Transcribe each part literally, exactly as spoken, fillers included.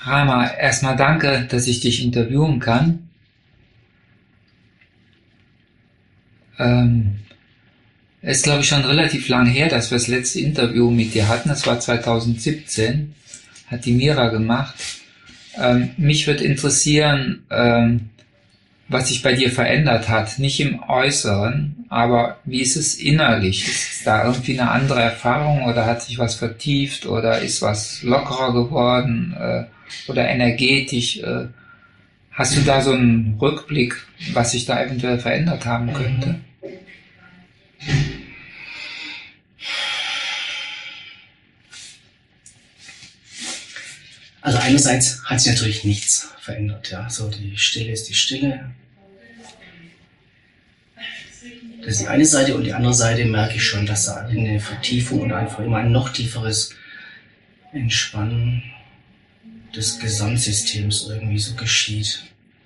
Rama, erstmal danke, dass ich dich interviewen kann. Ähm, es ist, glaube ich, schon relativ lang her, dass wir das letzte Interview mit dir hatten. Das war zwanzig siebzehn, hat die Mira gemacht. Ähm, mich würde interessieren, ähm, was sich bei dir verändert hat. Nicht im Äußeren, aber wie ist es innerlich? Ist da irgendwie eine andere Erfahrung oder hat sich was vertieft oder ist was lockerer geworden äh, oder energetisch? Äh, hast du da so einen Rückblick, was sich da eventuell verändert haben könnte? Also einerseits hat sich natürlich nichts verändert, ja. So die Stille ist die Stille. Das ist die eine Seite und die andere Seite merke ich schon, dass da eine Vertiefung und einfach immer ein noch tieferes Entspannen des Gesamtsystems irgendwie so geschieht.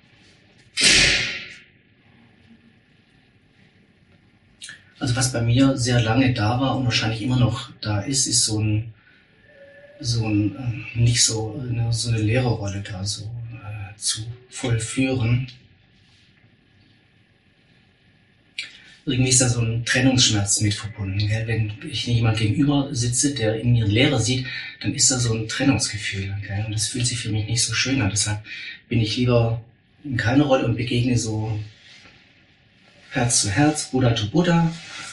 Also was bei mir sehr lange da war und wahrscheinlich immer noch da ist, ist so ein so ein, äh, nicht so eine, so eine Lehrerrolle da so äh, zu vollführen. Irgendwie ist da so ein Trennungsschmerz mit verbunden. Gell? Wenn ich jemand gegenüber sitze, der in mir einen Lehrer sieht, dann ist da so ein Trennungsgefühl. Gell? Und das fühlt sich für mich nicht so schön an. Deshalb bin ich lieber in keiner Rolle und begegne so Herz zu Herz, Buddha zu Buddha.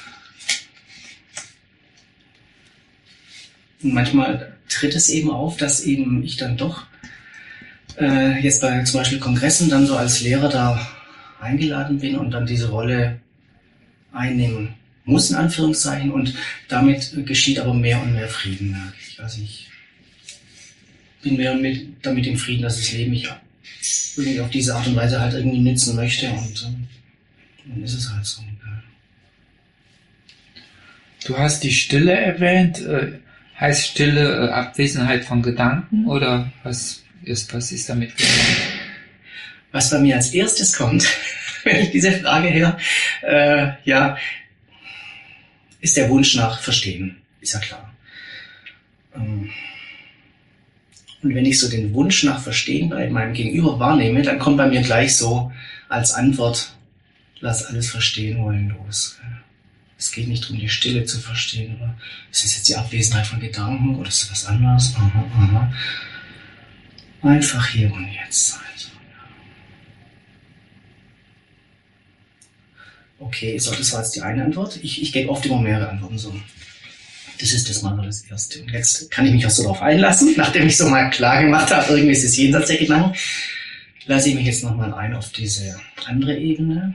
Und manchmal tritt es eben auf, dass eben ich dann doch äh, jetzt bei zum Beispiel Kongressen dann so als Lehrer da eingeladen bin und dann diese Rolle einnehmen muss, in Anführungszeichen, und damit äh, geschieht aber mehr und mehr Frieden, merke ich. Also ich bin mehr mit, damit im Frieden, dass das Leben mich irgendwie auf diese Art und Weise halt irgendwie nützen möchte und ähm, dann ist es halt so. Ja. Du hast die Stille erwähnt. Äh, heißt Stille äh, Abwesenheit von Gedanken oder was ist, was ist damit gemeint? Was bei mir als erstes kommt, wenn ich diese Frage höre, äh, ja, ist der Wunsch nach Verstehen, ist ja klar. Ähm, und wenn ich so den Wunsch nach Verstehen bei meinem Gegenüber wahrnehme, dann kommt bei mir gleich so als Antwort, lass alles verstehen wollen los. Es geht nicht darum, die Stille zu verstehen, oder ist es jetzt die Abwesenheit von Gedanken, oder ist es was anderes? Aha, aha. Einfach hier und jetzt sein. Okay, so, das war jetzt die eine Antwort. Ich, ich gebe oft immer mehrere Antworten so. Das ist das mal so das Erste. Und jetzt kann ich mich auch so darauf einlassen, nachdem ich so mal klar gemacht habe, irgendwie ist es jenseits der Gedanken, lasse ich mich jetzt nochmal ein auf diese andere Ebene.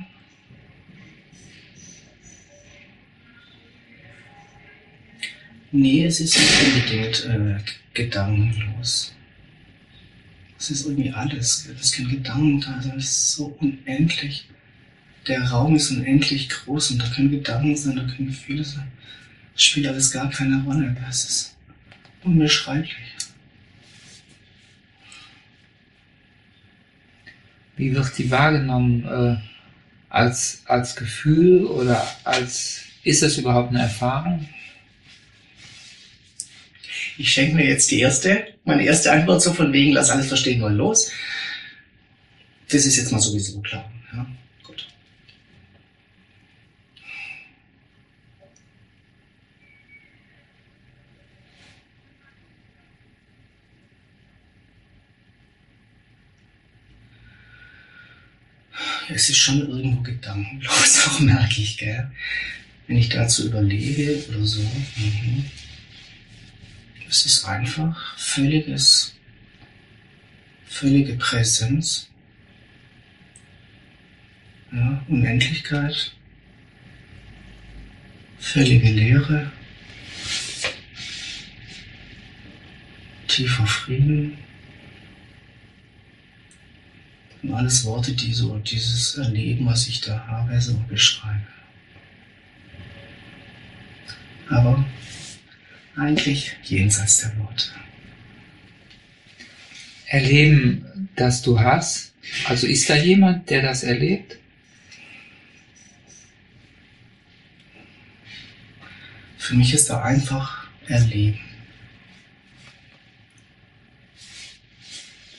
Nee, es ist nicht unbedingt äh, gedankenlos. Es ist irgendwie alles. Es können Gedanken da sein, es ist so unendlich. Der Raum ist unendlich groß und da können Gedanken sein, da können Gefühle sein. Es spielt alles gar keine Rolle. Es ist unbeschreiblich. Wie wird die wahrgenommen? Äh, als, als Gefühl oder als, ist das überhaupt eine Erfahrung? Ich schenke mir jetzt die erste, meine erste Antwort so von wegen, lass alles verstehen wollen los. Das ist jetzt mal sowieso klar. Ja, gut. Es ist schon irgendwo gedankenlos, auch merke ich, gell? Wenn ich dazu überlege oder so. Mhm. Es ist einfach völliges, völlige Präsenz, ja, Unendlichkeit, völlige Leere, tiefer Frieden. Und alles Worte, die so dieses Erleben, was ich da habe, so beschreiben. Aber eigentlich jenseits der Worte. Erleben, das du hast? Also ist da jemand, der das erlebt? Für mich ist da einfach Erleben.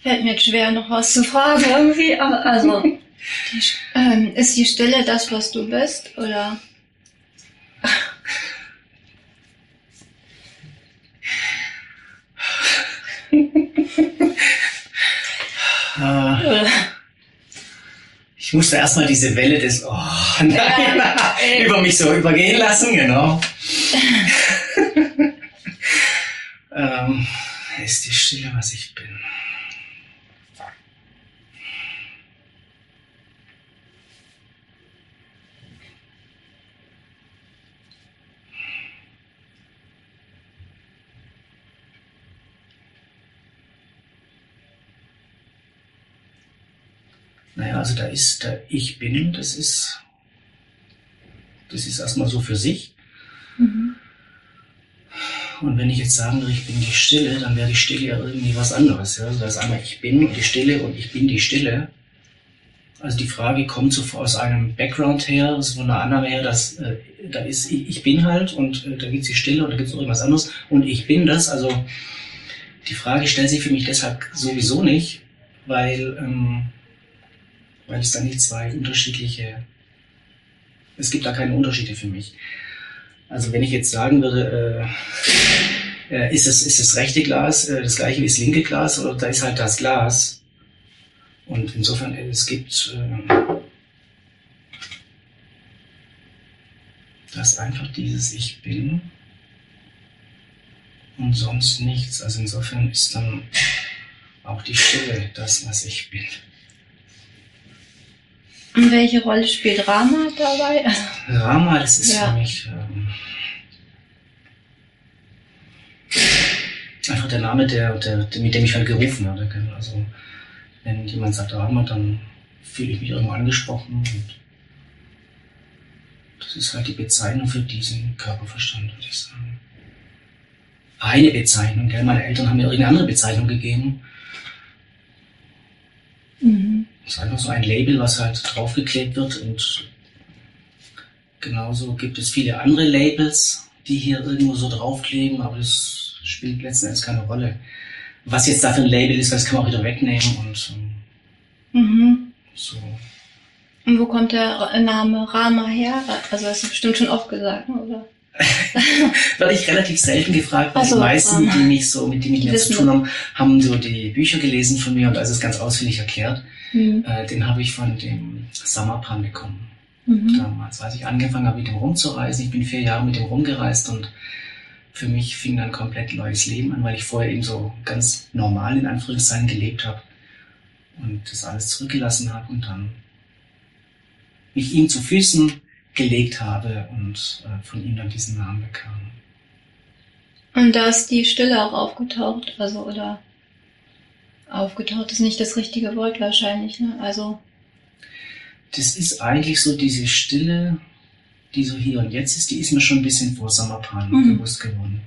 Fällt mir jetzt schwer, noch was zu fragen irgendwie, aber also, die, ähm, ist die Stille das, was du bist, oder? äh, ich musste erstmal diese Welle des, oh nein, ja, über mich so übergehen lassen, genau. ähm, ist die Stille, was ich bin. Naja, also da ist der Ich Bin, das ist, das ist erstmal so für sich. Mhm. Und wenn ich jetzt sagen würde, ich bin die Stille, dann wäre die Stille ja irgendwie was anderes. Ja? Also da ist einmal Ich Bin und die Stille und ich bin die Stille. Also die Frage kommt so aus einem Background her, also von einer Annahme her, dass äh, da ist ich, ich bin halt und äh, da gibt es die Stille und da gibt es noch irgendwas anderes und ich bin das. Also die Frage stellt sich für mich deshalb sowieso nicht, weil... Ähm, weil es da nicht zwei unterschiedliche, es gibt da keine Unterschiede für mich. Also wenn ich jetzt sagen würde, äh, äh, ist, es, ist das rechte Glas äh, das gleiche wie das linke Glas, oder da ist halt das Glas. Und insofern, äh, es gibt äh, das einfach dieses Ich Bin und sonst nichts. Also insofern ist dann auch die Stille das, was ich bin. Und welche Rolle spielt Rama dabei? Rama, das ist ja. für mich ähm, einfach der Name, der, der, der, mit dem ich halt gerufen werde. Also wenn jemand sagt Rama, dann fühle ich mich irgendwo angesprochen. Und das ist halt die Bezeichnung für diesen Körperverstand, würde ich sagen. Eine Bezeichnung, gell? Meine Eltern haben mir irgendeine andere Bezeichnung gegeben. Mhm. Das ist einfach so ein Label, was halt draufgeklebt wird, und genauso gibt es viele andere Labels, die hier irgendwo so draufkleben, aber das spielt letzten Endes keine Rolle. Was jetzt da für ein Label ist, das kann man auch wieder wegnehmen und mhm. so. Und wo kommt der Name Rama her? Also das ist bestimmt schon oft gesagt, oder? Werde ich relativ selten gefragt, weil also, die meisten, die mich so, mit denen ich mir zu tun haben, haben so die Bücher gelesen von mir und also ist ganz ausführlich erklärt. Mhm. Äh, den habe ich von dem Samarpan bekommen. Mhm. Damals, als ich angefangen habe, mit dem rumzureisen. Ich bin vier Jahre mit dem rumgereist und für mich fing dann komplett neues Leben an, weil ich vorher eben so ganz normal in Anführungszeichen gelebt habe und das alles zurückgelassen habe und dann mich ihm zu Füßen gelegt habe und äh, von ihm dann diesen Namen bekam. Und da ist die Stille auch aufgetaucht, also oder aufgetaucht ist nicht das richtige Wort wahrscheinlich, ne? Also das ist eigentlich so diese Stille, die so hier und jetzt ist, die ist mir schon ein bisschen vor Samarpan mhm. bewusst geworden.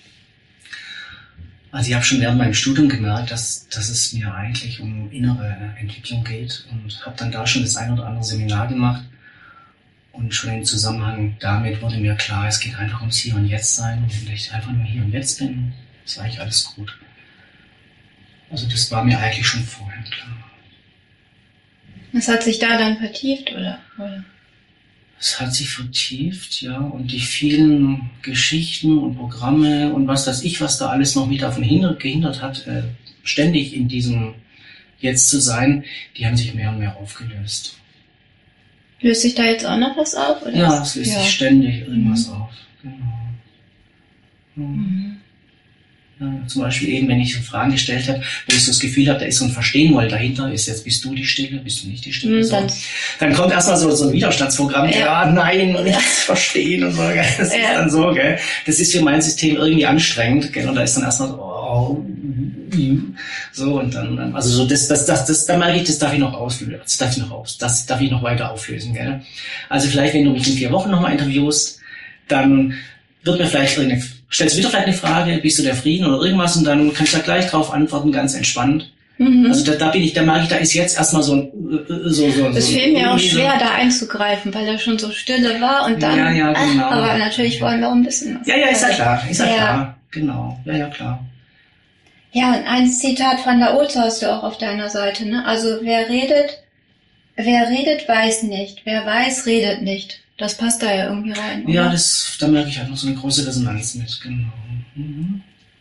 Also ich habe schon während meinem Studium gemerkt, dass, dass es mir eigentlich um innere Entwicklung geht und habe dann da schon das ein oder andere Seminar gemacht. Und schon im Zusammenhang damit wurde mir klar, es geht einfach ums Hier und Jetzt sein. Und wenn ich einfach nur hier und jetzt bin, ist eigentlich alles gut. Also das war mir eigentlich schon vorher klar. Es hat sich da dann vertieft, oder? oder? Es hat sich vertieft, ja. Und die vielen Geschichten und Programme und was weiß ich, was da alles noch mich davon hindert, gehindert hat, äh, ständig in diesem Jetzt zu sein, die haben sich mehr und mehr aufgelöst. Löst sich da jetzt auch noch was auf? Oder ja, es löst ja. sich ständig irgendwas mhm. auf. Genau. Mhm. Ja, zum Beispiel eben, wenn ich so Fragen gestellt habe, wo ich so das Gefühl habe, da ist so ein Verstehen-Wollen dahinter, ist jetzt, bist du die Stille, bist du nicht die Stille? Mhm, so. dann, dann kommt erstmal so, so ein Widerstandsprogramm, ja, ja nein, und nichts verstehen und so, gell? Das ja. ist dann so, gell? Das ist für mein System irgendwie anstrengend, gell? Und da ist dann erstmal so, oh, so, und dann, also so, das, das, das, das, da merke ich, das darf ich noch auslösen, das darf ich noch aus, das darf ich noch weiter auflösen, gell? Also vielleicht, wenn du mich in vier Wochen nochmal interviewst, dann wird mir vielleicht irgendeine, stellst du wieder vielleicht eine Frage, bist du der Frieden oder irgendwas, und dann kann ich da gleich drauf antworten, ganz entspannt. Mhm. Also da, da bin ich, da merke ich, da ist jetzt erstmal so ein, so, so, Es so, fiel mir auch schwer, so, da einzugreifen, weil da schon so Stille war und dann, ja, ja, genau. ach, aber natürlich wollen wir auch ein bisschen was. Ja, ja, ist ja klar, ist ja, ja klar, genau, ja, ja, klar. Ja, ein Zitat von Laozi hast du auch auf deiner Seite, ne? Also wer redet, wer redet, weiß nicht. Wer weiß, redet nicht. Das passt da ja irgendwie rein, oder? Ja, das, da merke ich halt noch so eine große Resonanz mit, genau. Mhm.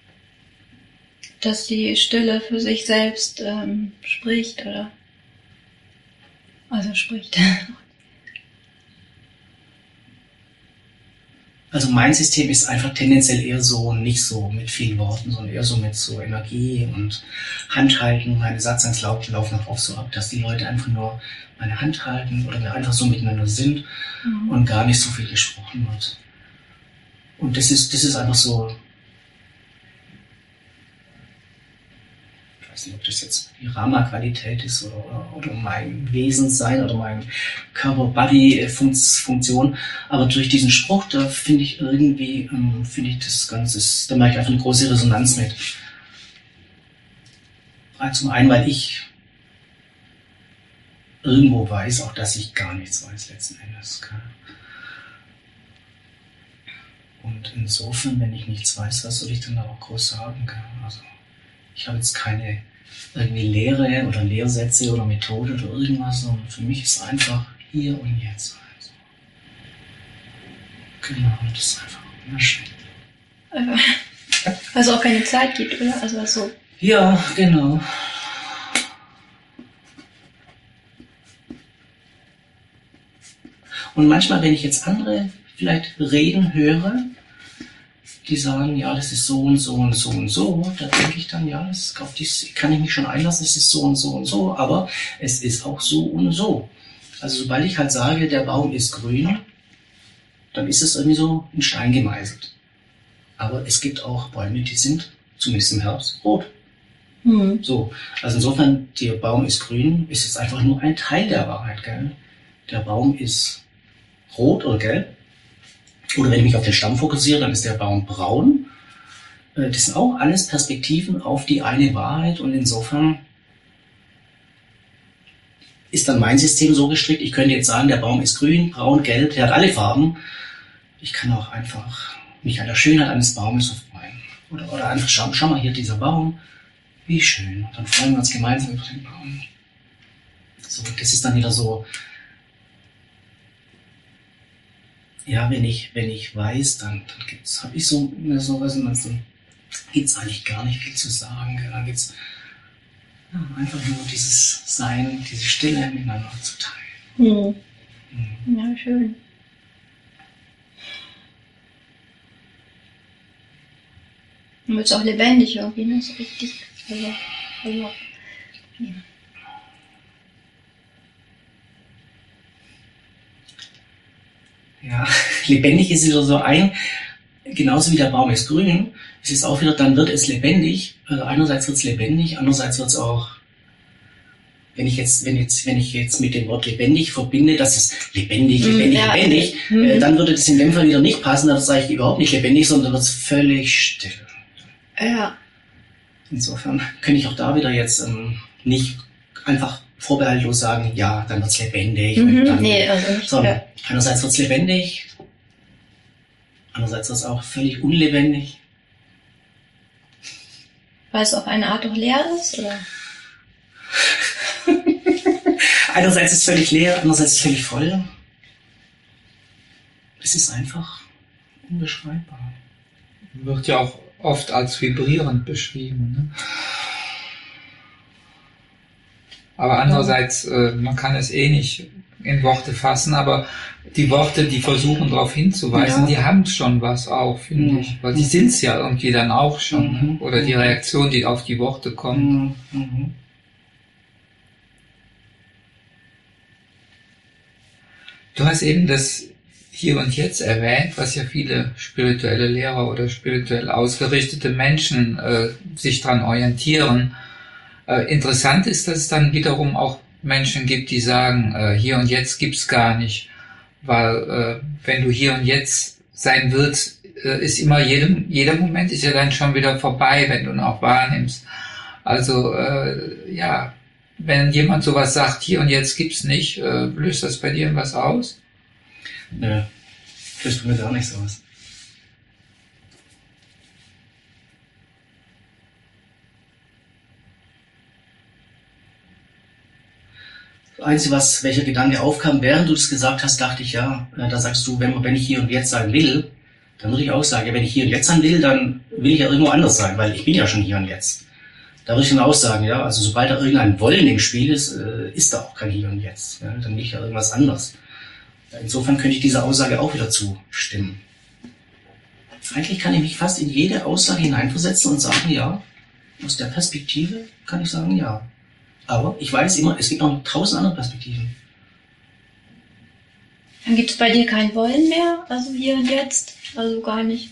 Dass die Stille für sich selbst ähm, spricht, oder? Also spricht. Also mein System ist einfach tendenziell eher so, nicht so mit vielen Worten, sondern eher so mit so Energie und Handhalten. Meine Satzangs laufen auch oft so ab, dass die Leute einfach nur meine Hand halten oder wir einfach so miteinander sind mhm. und gar nicht so viel gesprochen wird. Und das ist, das ist einfach so, ich weiß nicht, ob das jetzt die Rama-Qualität ist oder, oder, oder mein Wesenssein oder mein Körper-Body-Funktion, aber durch diesen Spruch, da finde ich irgendwie, ähm, finde ich das Ganze, da mache ich einfach eine große Resonanz mit. Zum einen, weil ich irgendwo weiß, auch dass ich gar nichts weiß letzten Endes. Und insofern, wenn ich nichts weiß, was soll ich dann da auch groß sagen? Also ich habe jetzt keine irgendwie Lehre oder Lehrsätze oder Methode oder irgendwas, sondern für mich ist einfach hier und jetzt. Also. Genau, das ist einfach wunderschön. Also auch keine Zeit gibt, oder? Also so. Ja, genau. Und manchmal, wenn ich jetzt andere vielleicht reden höre, die sagen, ja, das ist so und so und so und so, da denke ich dann, ja, das, auf das kann ich mich schon einlassen, es ist so und so und so, aber es ist auch so und so. Also sobald ich halt sage, der Baum ist grün, dann ist es irgendwie so in Stein gemeißelt. Aber es gibt auch Bäume, die sind, zumindest im Herbst, rot. Mhm. So, also insofern, der Baum ist grün, ist jetzt einfach nur ein Teil der Wahrheit, gell? Der Baum ist rot oder gelb. Oder wenn ich mich auf den Stamm fokussiere, dann ist der Baum braun. Das sind auch alles Perspektiven auf die eine Wahrheit und insofern ist dann mein System so gestrickt, ich könnte jetzt sagen, der Baum ist grün, braun, gelb, der hat alle Farben. Ich kann auch einfach mich an der Schönheit eines Baumes freuen. Oder, oder einfach schauen, schau mal hier, dieser Baum, wie schön. Dann freuen wir uns gemeinsam über den Baum. So, das ist dann wieder so, ja, wenn ich, wenn ich weiß, dann, dann gibt's, habe ich so, so was, dann gibt's eigentlich gar nicht viel zu sagen. Dann gibt's ja, einfach nur dieses Sein, diese Stille miteinander zu teilen. Hm. Mhm. Ja, schön. Und wird auch lebendig irgendwie, ne? So richtig. Also, also, ja. Ja, lebendig ist wieder so ein, genauso wie der Baum ist grün, es ist auch wieder, dann wird es lebendig, also einerseits wird es lebendig, andererseits wird es auch, wenn ich jetzt, wenn jetzt, wenn ich jetzt mit dem Wort lebendig verbinde, dass es lebendig, lebendig, ja. lebendig, mhm. äh, dann würde das in dem Fall wieder nicht passen, dann sage ich überhaupt nicht lebendig, sondern wird es völlig still. Ja. Insofern könnte ich auch da wieder jetzt ähm, nicht einfach vorbehaltlos sagen, ja, dann wird's lebendig. Mhm, und dann, nee, also nicht. So, ja. Einerseits wird's lebendig, andererseits wird's auch völlig unlebendig. Weil es auf eine Art auch leer ist, oder? Einerseits ist es völlig leer, andererseits ist es völlig voll. Es ist einfach unbeschreibbar. Wird ja auch oft als vibrierend beschrieben, ne? Aber andererseits, äh, man kann es eh nicht in Worte fassen, aber die Worte, die versuchen darauf hinzuweisen, ja. die haben schon was auch, finde mhm. ich. Weil die sind es ja irgendwie dann auch schon. Mhm. Ne? Oder die Reaktion, die auf die Worte kommt. Mhm. Du hast eben das Hier und Jetzt erwähnt, was ja viele spirituelle Lehrer oder spirituell ausgerichtete Menschen äh, sich dran orientieren. Äh, interessant ist, dass es dann wiederum auch Menschen gibt, die sagen, äh, hier und jetzt gibt's gar nicht, weil äh, wenn du hier und jetzt sein willst, äh, ist immer jedem, jeder Moment ist ja dann schon wieder vorbei, wenn du ihn auch wahrnimmst. Also äh, ja, wenn jemand sowas sagt, hier und jetzt gibt's nicht, äh, löst das bei dir was aus? Nö, das tut mir gar nicht sowas. Das Einzige, was, welcher Gedanke aufkam, während du das gesagt hast, dachte ich, ja, äh, da sagst du, wenn, wenn ich hier und jetzt sein will, dann würde ich auch sagen, ja, wenn ich hier und jetzt sein will, dann will ich ja irgendwo anders sein, weil ich bin ja schon hier und jetzt. Da würde ich dann auch sagen, ja, also sobald da irgendein Wollen im Spiel ist, äh, ist da auch kein Hier und Jetzt. Ja, dann will ich ja irgendwas anderes. Insofern könnte ich dieser Aussage auch wieder zustimmen. Eigentlich kann ich mich fast in jede Aussage hineinversetzen und sagen, ja, aus der Perspektive kann ich sagen, ja. Aber ich weiß immer, es gibt noch tausend andere Perspektiven. Dann gibt es bei dir kein Wollen mehr, also hier und jetzt, also gar nicht.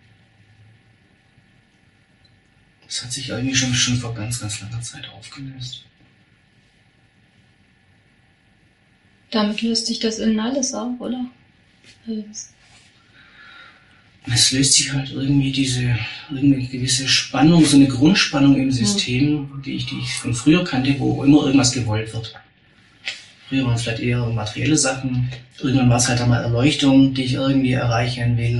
Das hat sich irgendwie schon, schon vor ganz, ganz langer Zeit aufgelöst. Damit löst sich das innen alles auf, oder? Alles. Es löst sich halt irgendwie diese irgendwie eine gewisse Spannung, so eine Grundspannung im System, mhm. die, ich, die ich von früher kannte, wo immer irgendwas gewollt wird. Früher waren es vielleicht eher materielle Sachen, irgendwann war es halt einmal Erleuchtung, die ich irgendwie erreichen will.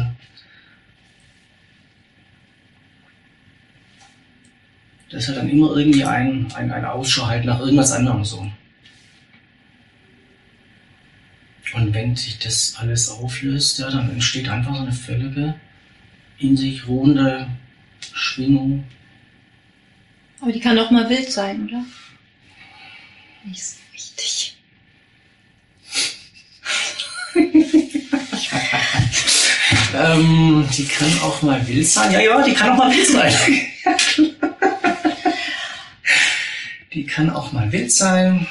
Das ist halt dann immer irgendwie ein, ein, ein Ausschau halt nach irgendwas anderem so. Und wenn sich das alles auflöst, ja, dann entsteht einfach so eine völlige, in sich ruhende Schwingung. Aber die kann auch mal wild sein, oder? Nicht so wichtig. ähm, die kann auch mal wild sein. Ja, ja, die kann auch mal wild sein. Die kann auch mal wild sein.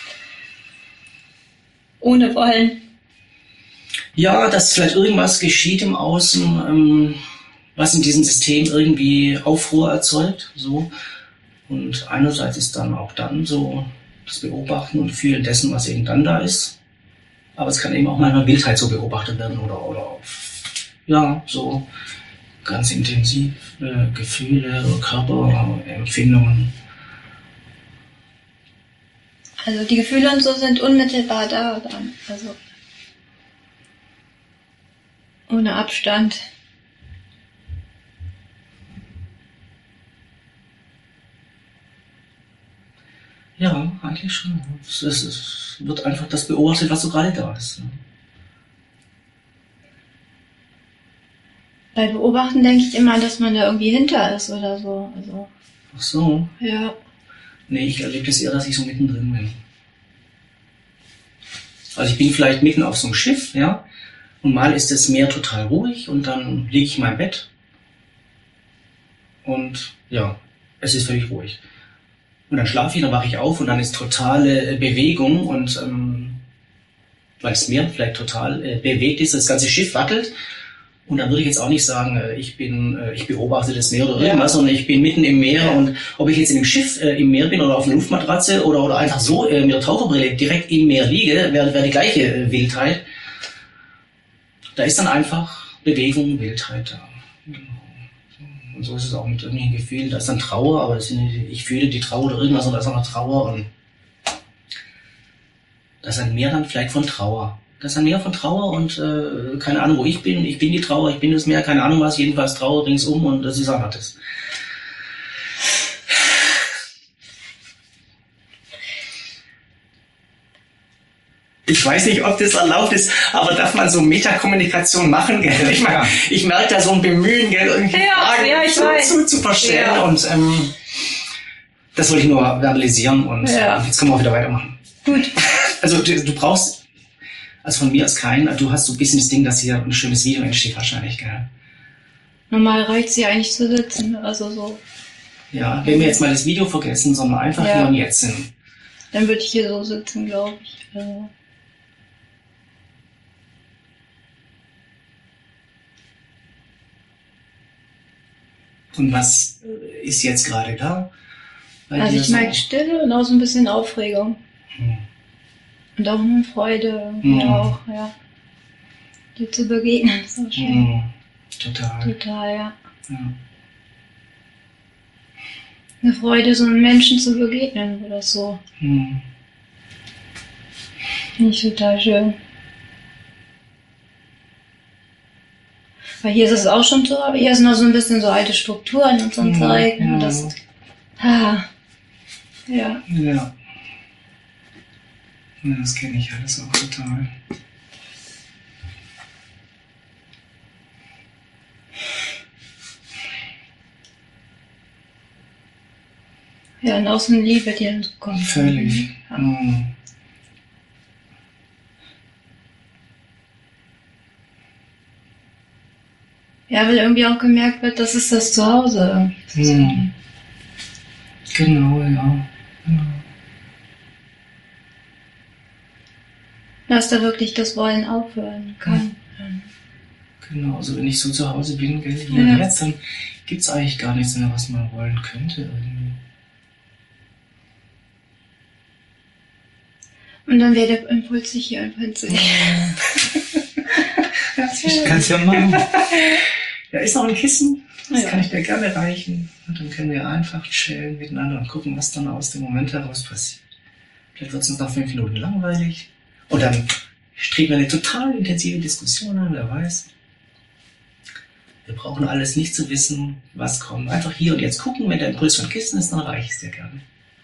Ohne Wollen. Ja, dass vielleicht irgendwas geschieht im Außen, ähm, was in diesem System irgendwie Aufruhr erzeugt. So. Und einerseits ist dann auch dann so das Beobachten und Fühlen dessen, was eben dann da ist. Aber es kann eben auch manchmal Wildheit so beobachtet werden oder, oder ja, so ganz intensiv äh, Gefühle, Körperempfindungen. Also die Gefühle und so sind unmittelbar da dann, also ohne Abstand. Ja, eigentlich schon. Es, es, es wird einfach das beobachtet, was so gerade da ist. Bei Beobachten denke ich immer, dass man da irgendwie hinter ist oder so. Also, ach so. Ja. Nee, ich erlebe das eher, dass ich so mittendrin bin. Also ich bin vielleicht mitten auf so einem Schiff, ja, und mal ist das Meer total ruhig und dann liege ich in meinem Bett und ja, es ist völlig ruhig. Und dann schlafe ich, dann wache ich auf und dann ist totale Bewegung und ähm, weil das Meer vielleicht total äh, bewegt ist, das ganze Schiff wackelt. Und dann würde ich jetzt auch nicht sagen, ich bin, ich beobachte das Meer oder irgendwas, ja. sondern ich bin mitten im Meer, ja. Und ob ich jetzt in einem Schiff äh, im Meer bin oder auf einer Luftmatratze oder, oder einfach so äh, mit der Taucherbrille direkt im Meer liege, wäre wär die gleiche äh, Wildheit. Da ist dann einfach Bewegung, Wildheit da. Und so ist es auch mit irgendwelchen Gefühlen. Da ist dann Trauer, aber sind, ich fühle die Trauer oder irgendwas, und da ist auch noch Trauer. Und das ist ein Meer dann vielleicht von Trauer. Das ist ein Meer von Trauer und äh, keine Ahnung, wo ich bin. Ich bin die Trauer, ich bin das Meer, keine Ahnung was. Jedenfalls Trauer ringsum und das ist einfach das. Ich weiß nicht, ob das erlaubt ist, aber darf man so Metakommunikation machen? Gell? Ich, mein, ich merke da so ein Bemühen, gell, irgendwie ja, Fragen ja, ich zu, weiß. zu, zu verstehen. Ja. Und ähm, das wollte ich nur verbalisieren und ja. Jetzt können wir auch wieder weitermachen. Gut. Also du, du brauchst... Also von mir aus kein, du hast so ein bisschen das Ding, dass hier ein schönes Video entsteht wahrscheinlich, gell? Normal reicht es ja eigentlich zu sitzen, also so. Ja, wenn wir jetzt mal das Video vergessen, sondern einfach ja. hier und jetzt sind. Dann würde ich hier so sitzen, glaube ich. Also. Und was ist jetzt gerade da? Bei also ich so? merke Stille und auch so ein bisschen Aufregung. Hm. Und auch eine Freude, mhm. ja auch, ja. Dir zu begegnen, ist so schön. Mhm. Total. Total, ja. ja. Eine Freude, so einem Menschen zu begegnen oder so. Mhm. Finde ich total schön. Weil hier ist es auch schon so, aber hier sind noch so ein bisschen so alte Strukturen und so ein mhm. Zeug. Ja. Das, ah, ja. Ja. Ja, das kenne ich alles auch total. Ja, und aus einer Liebe, die dann so kommt. Völlig. Ja. Mhm. Ja, weil irgendwie auch gemerkt wird, das ist das Zuhause. Mhm. Genau, ja. Genau. Dass da wirklich das Wollen aufhören kann. Genau, also wenn ich so zu Hause bin, gell, hier Ja. jetzt, dann gibt's eigentlich gar nichts mehr, was man wollen könnte irgendwie. Und dann wäre der Impuls sich hier einfach hinzulegen. Ich kann es ja machen. Da ist noch ein Kissen, das Ja. kann ich dir gerne reichen. Und dann können wir einfach chillen miteinander und gucken, was dann aus dem Moment heraus passiert. Vielleicht wird es uns nach fünf Minuten langweilig. Und dann streben wir eine total intensive Diskussion an, wer weiß. Wir brauchen alles nicht zu wissen, was kommt. Einfach hier und jetzt gucken, wenn der Impuls von Kissen ist, dann reiche ich es dir gerne.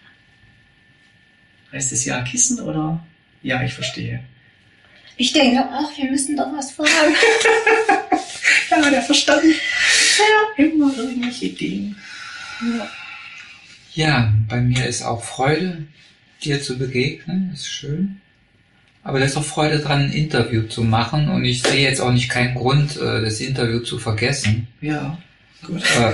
Heißt es ja Kissen oder ja, ich verstehe? Ich denke auch, wir müssen doch was fragen. Ja, der Verstand. Ja, immer irgendwelche Ideen. Ja. Ja, bei mir ist auch Freude, dir zu begegnen, ist schön. Aber da ist auch Freude dran, ein Interview zu machen und ich sehe jetzt auch nicht keinen Grund, äh, das Interview zu vergessen. Ja, gut. Äh,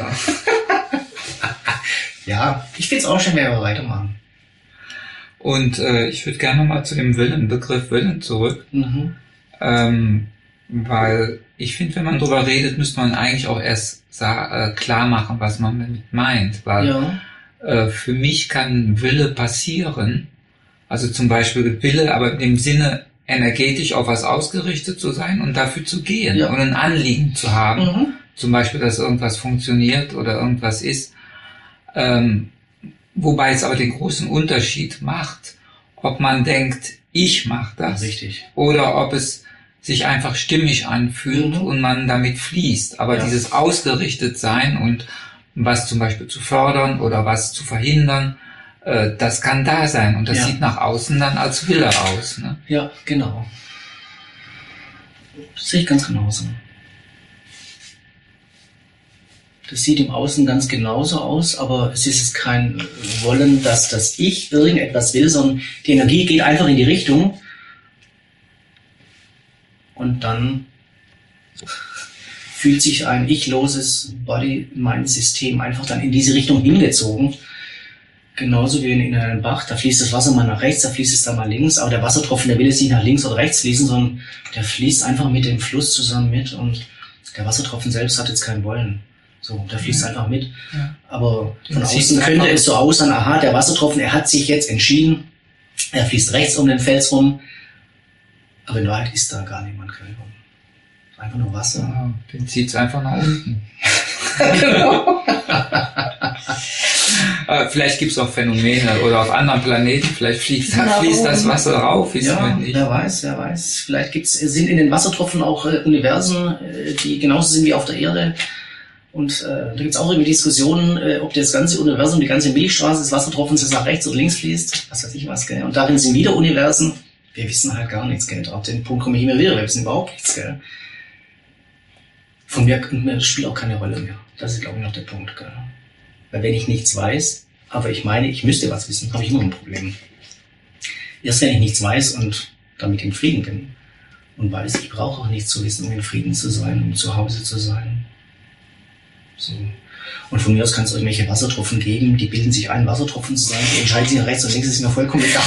Ja, ich finde es auch schön, wenn wir weitermachen. Und äh, ich würde gerne mal zu dem Willen, Begriff Willen zurück, Mhm. ähm, weil ich finde, wenn man drüber redet, müsste man eigentlich auch erst sa- äh, klar machen, was man damit meint. Weil Ja. äh, für mich kann Wille passieren, also zum Beispiel Wille, aber in dem Sinne energetisch auf was ausgerichtet zu sein und dafür zu gehen Ja. und ein Anliegen zu haben. Mhm. Zum Beispiel, dass irgendwas funktioniert oder irgendwas ist. Ähm, wobei es aber den großen Unterschied macht, ob man denkt, ich mache das, Richtig. oder ob es sich einfach stimmig anfühlt Mhm. und man damit fließt. Aber Ja. dieses ausgerichtet sein und was zum Beispiel zu fördern oder was zu verhindern, äh, das kann da sein. Und das Ja. sieht nach außen dann als Wille aus. Ne? Ja, genau. Das sehe ich ganz genauso. Das sieht im Außen ganz genauso aus, aber es ist jetzt kein Wollen, dass das Ich irgendetwas will, sondern die Energie geht einfach in die Richtung und dann fühlt sich ein ichloses Body-Mind-System einfach dann in diese Richtung hingezogen. Genauso wie in einem Bach, da fließt das Wasser mal nach rechts, da fließt es dann mal links, aber der Wassertropfen, der will jetzt nicht nach links oder rechts fließen, sondern der fließt einfach mit dem Fluss zusammen mit und der Wassertropfen selbst hat jetzt kein Wollen. So, der fließt Ja. einfach mit. Ja. Aber von Und sieht außen könnte einfach- es so aussehen, aha, der Wassertropfen, er hat sich jetzt entschieden, er fließt rechts um den Fels rum, aber in Wahrheit ist da gar niemand Quellwurm. Einfach nur Wasser. Ja, den zieht's einfach nach unten. Äh, vielleicht gibt's auch Phänomene oder auf anderen Planeten, vielleicht fließt, Nach fließt das oben. Wasser rauf, wissen wir Ja, nicht. wer weiß, wer weiß. Vielleicht gibt's, sind in den Wassertropfen auch äh, Universen, äh, die genauso sind wie auf der Erde. Und äh, da gibt's auch irgendwie Diskussionen, äh, ob das ganze Universum, die ganze Milchstraße des Wassertropfens jetzt nach rechts oder links fließt. Was weiß ich was, gell. Und darin sind wieder Universen. Wir wissen halt gar nichts, gell. Auf den Punkt komme ich immer wieder. Wir wissen überhaupt nichts, gell. Von mir, mir spielt auch keine Rolle mehr. Das ist, glaube ich, noch der Punkt, gell. Weil wenn ich nichts weiß, aber ich meine, ich müsste was wissen, habe ich immer ein Problem. Erst wenn ich nichts weiß und damit in Frieden bin und weiß, ich brauche auch nichts zu wissen, um in Frieden zu sein, um zu Hause zu sein. So. Und von mir aus kann es irgendwelche Wassertropfen geben, die bilden sich ein, Wassertropfen zu sein, die entscheiden sich nach rechts und links, ist mir vollkommen egal.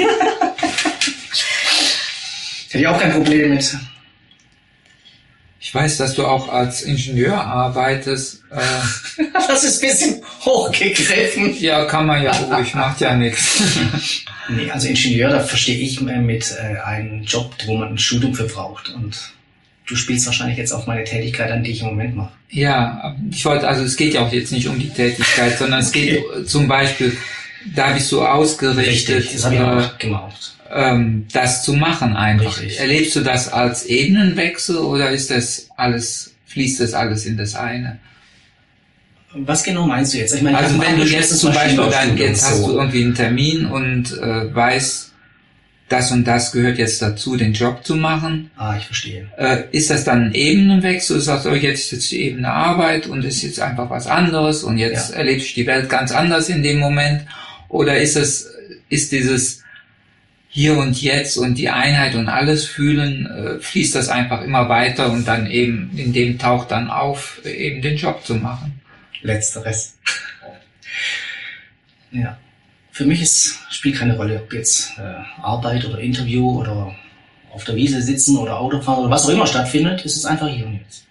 Hätte ich auch kein Problem mit. Ich weiß, dass du auch als Ingenieur arbeitest. Äh, Das ist ein bisschen hochgegriffen. ja, kann man ja ruhig, macht ja nichts. Nee, also Ingenieur, da verstehe ich äh, mit äh, einem Job, wo man ein Studium für braucht. Und du spielst wahrscheinlich jetzt auf meine Tätigkeit an, die ich im Moment mache. Ja, ich wollte, also es geht ja auch jetzt nicht um die Tätigkeit, sondern es geht Okay. zum Beispiel, da bist du ausgerichtet, Richtig, das habe ich äh, auch gemacht. ähm, das zu machen einfach. Richtig. Erlebst du das als Ebenenwechsel oder ist das alles, fließt das alles in das eine? Was genau meinst du jetzt? Ich meine, ich Also habe ein wenn du jetzt abgeschlossenes zum Beispiel dann, Maschinenbaustudium, jetzt hast so. du irgendwie einen Termin und äh, weißt, das und das gehört jetzt dazu, den Job zu machen. Ah, ich verstehe. Äh, ist das dann ein Ebenenwechsel? Du sagst, oh, jetzt ist jetzt die Ebene Arbeit und ist jetzt einfach was anderes und jetzt Ja. erlebst du die Welt ganz anders in dem Moment? Oder ist es, ist dieses Hier und Jetzt und die Einheit und alles fühlen, äh, fließt das einfach immer weiter und dann eben in dem taucht dann auf, eben den Job zu machen? Letzteres. Ja. Für mich ist, spielt keine Rolle, ob jetzt äh, Arbeit oder Interview oder auf der Wiese sitzen oder Autofahren oder was auch immer stattfindet, ist es einfach hier und jetzt.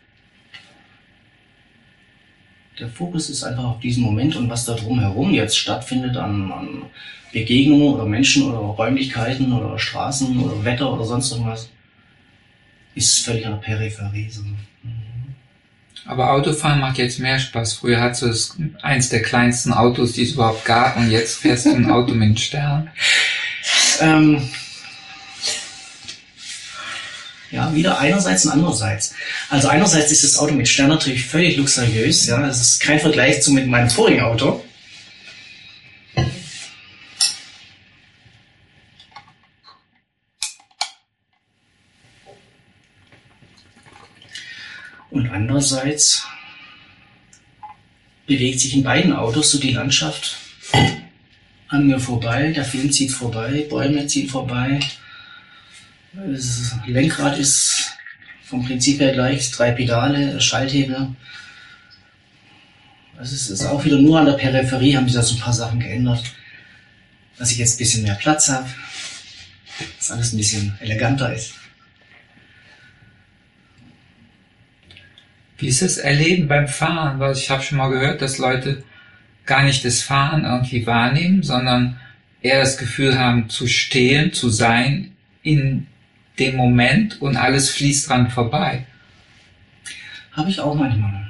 Der Fokus ist einfach auf diesen Moment und was da drumherum jetzt stattfindet an, an Begegnungen oder Menschen oder Räumlichkeiten oder Straßen oder Wetter oder sonst irgendwas, ist völlig an der Peripherie. So. Aber Autofahren macht jetzt mehr Spaß. Früher hattest du das, eins der kleinsten Autos, die es überhaupt gab, und jetzt fährst du ein Auto mit einem Stern. Ähm, ja, wieder einerseits und andererseits. Also einerseits ist das Auto mit Stern natürlich völlig luxuriös. Ja, es ist kein Vergleich zu mit meinem vorigen Auto. Und andererseits bewegt sich in beiden Autos so die Landschaft an mir vorbei. Der Film zieht vorbei, Bäume ziehen vorbei. Das Lenkrad ist vom Prinzip her gleich, drei Pedale, Schalthebel. Also es ist auch wieder nur an der Peripherie, haben sich da so ein paar Sachen geändert. Dass ich jetzt ein bisschen mehr Platz habe, dass alles ein bisschen eleganter ist. Wie ist das Erleben beim Fahren? Weil ich habe schon mal gehört, dass Leute gar nicht das Fahren irgendwie wahrnehmen, sondern eher das Gefühl haben, zu stehen, zu sein in dem Moment und alles fließt dran vorbei. Habe ich auch manchmal.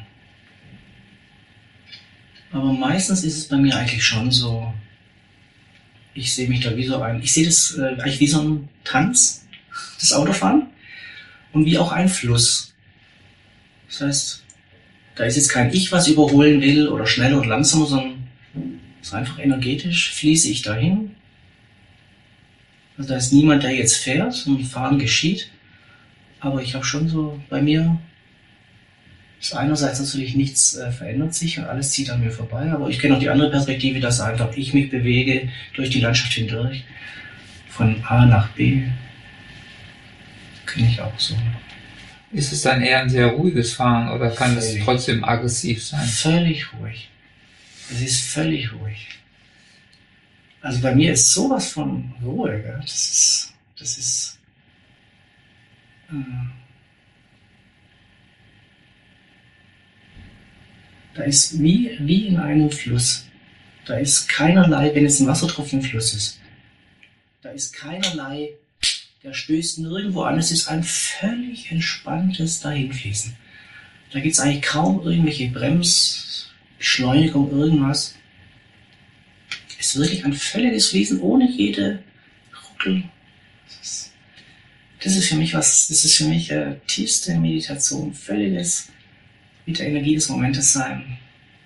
Aber meistens ist es bei mir eigentlich schon so, ich sehe mich da wie so ein, ich sehe das äh, eigentlich wie so ein Tanz, das Autofahren, und wie auch ein Fluss. Das heißt, da ist jetzt kein Ich, was überholen will oder schnell oder langsam, sondern es ist einfach energetisch, fließe ich dahin. Also da ist niemand, der jetzt fährt und Fahren geschieht, aber ich habe schon so bei mir, ist einerseits natürlich nichts äh, verändert sich und alles zieht an mir vorbei, aber ich kenne auch die andere Perspektive, dass einfach ich mich bewege durch die Landschaft hindurch, von A nach B. Kenne ich auch so. Ist es dann eher ein sehr ruhiges Fahren oder kann es Völlig. trotzdem aggressiv sein? Völlig ruhig. Es ist völlig ruhig. Also bei mir ist sowas von Ruhe, gell? Das ist, das ist, äh, da ist wie, wie in einem Fluss. Da ist keinerlei, wenn es ein Wassertropfen im Fluss ist, da ist keinerlei, der stößt nirgendwo an. Es ist ein völlig entspanntes Dahinfließen. Da gibt es eigentlich kaum irgendwelche Brems, Beschleunigung, irgendwas. Es ist wirklich ein völliges Fließen ohne jede Ruckel. Das ist, das ist für mich was, das ist für mich äh, tiefste Meditation, völliges mit der Energie des Momentes sein.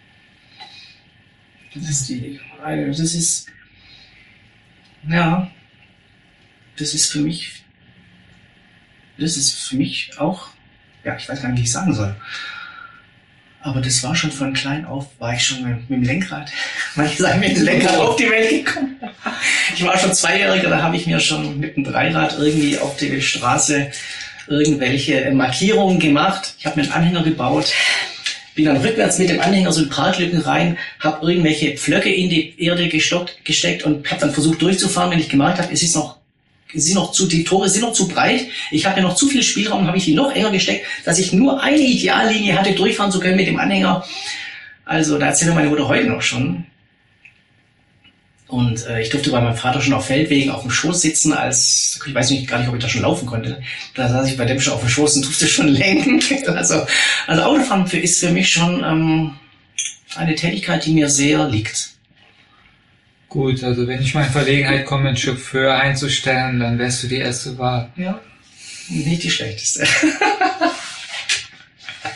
Das ist die, das ist, ja, das ist für mich, das ist für mich auch, ja, ich weiß gar nicht, wie ich sagen soll. Aber das war schon von klein auf, war ich schon mit, mit dem Lenkrad, manche sagen mit dem Lenkrad auf die Welt gekommen. Ich war schon Zweijähriger, da habe ich mir schon mit dem Dreirad irgendwie auf die Straße irgendwelche Markierungen gemacht. Ich habe mir einen Anhänger gebaut, bin dann rückwärts mit dem Anhänger so in Parklücken rein, habe irgendwelche Pflöcke in die Erde gestockt, gesteckt und habe dann versucht durchzufahren, wenn ich gemerkt habe, es ist noch Sie sind noch zu, die Tore sind noch zu breit. Ich habe ja noch zu viel Spielraum, habe ich die noch enger gesteckt, dass ich nur eine Ideallinie hatte, durchfahren zu können mit dem Anhänger. Also da erzählt meine Mutter heute noch schon. Und äh, ich durfte bei meinem Vater schon auf Feldwegen auf dem Schoß sitzen, als, ich weiß nicht, gar nicht, ob ich da schon laufen konnte. Da saß ich bei dem schon auf dem Schoß und durfte schon lenken. Also, also Autofahren für, ist für mich schon ähm, eine Tätigkeit, die mir sehr liegt. Gut, also wenn ich mal in Verlegenheit komme, einen Chauffeur einzustellen, dann wärst du die erste Wahl. Ja, nicht die schlechteste.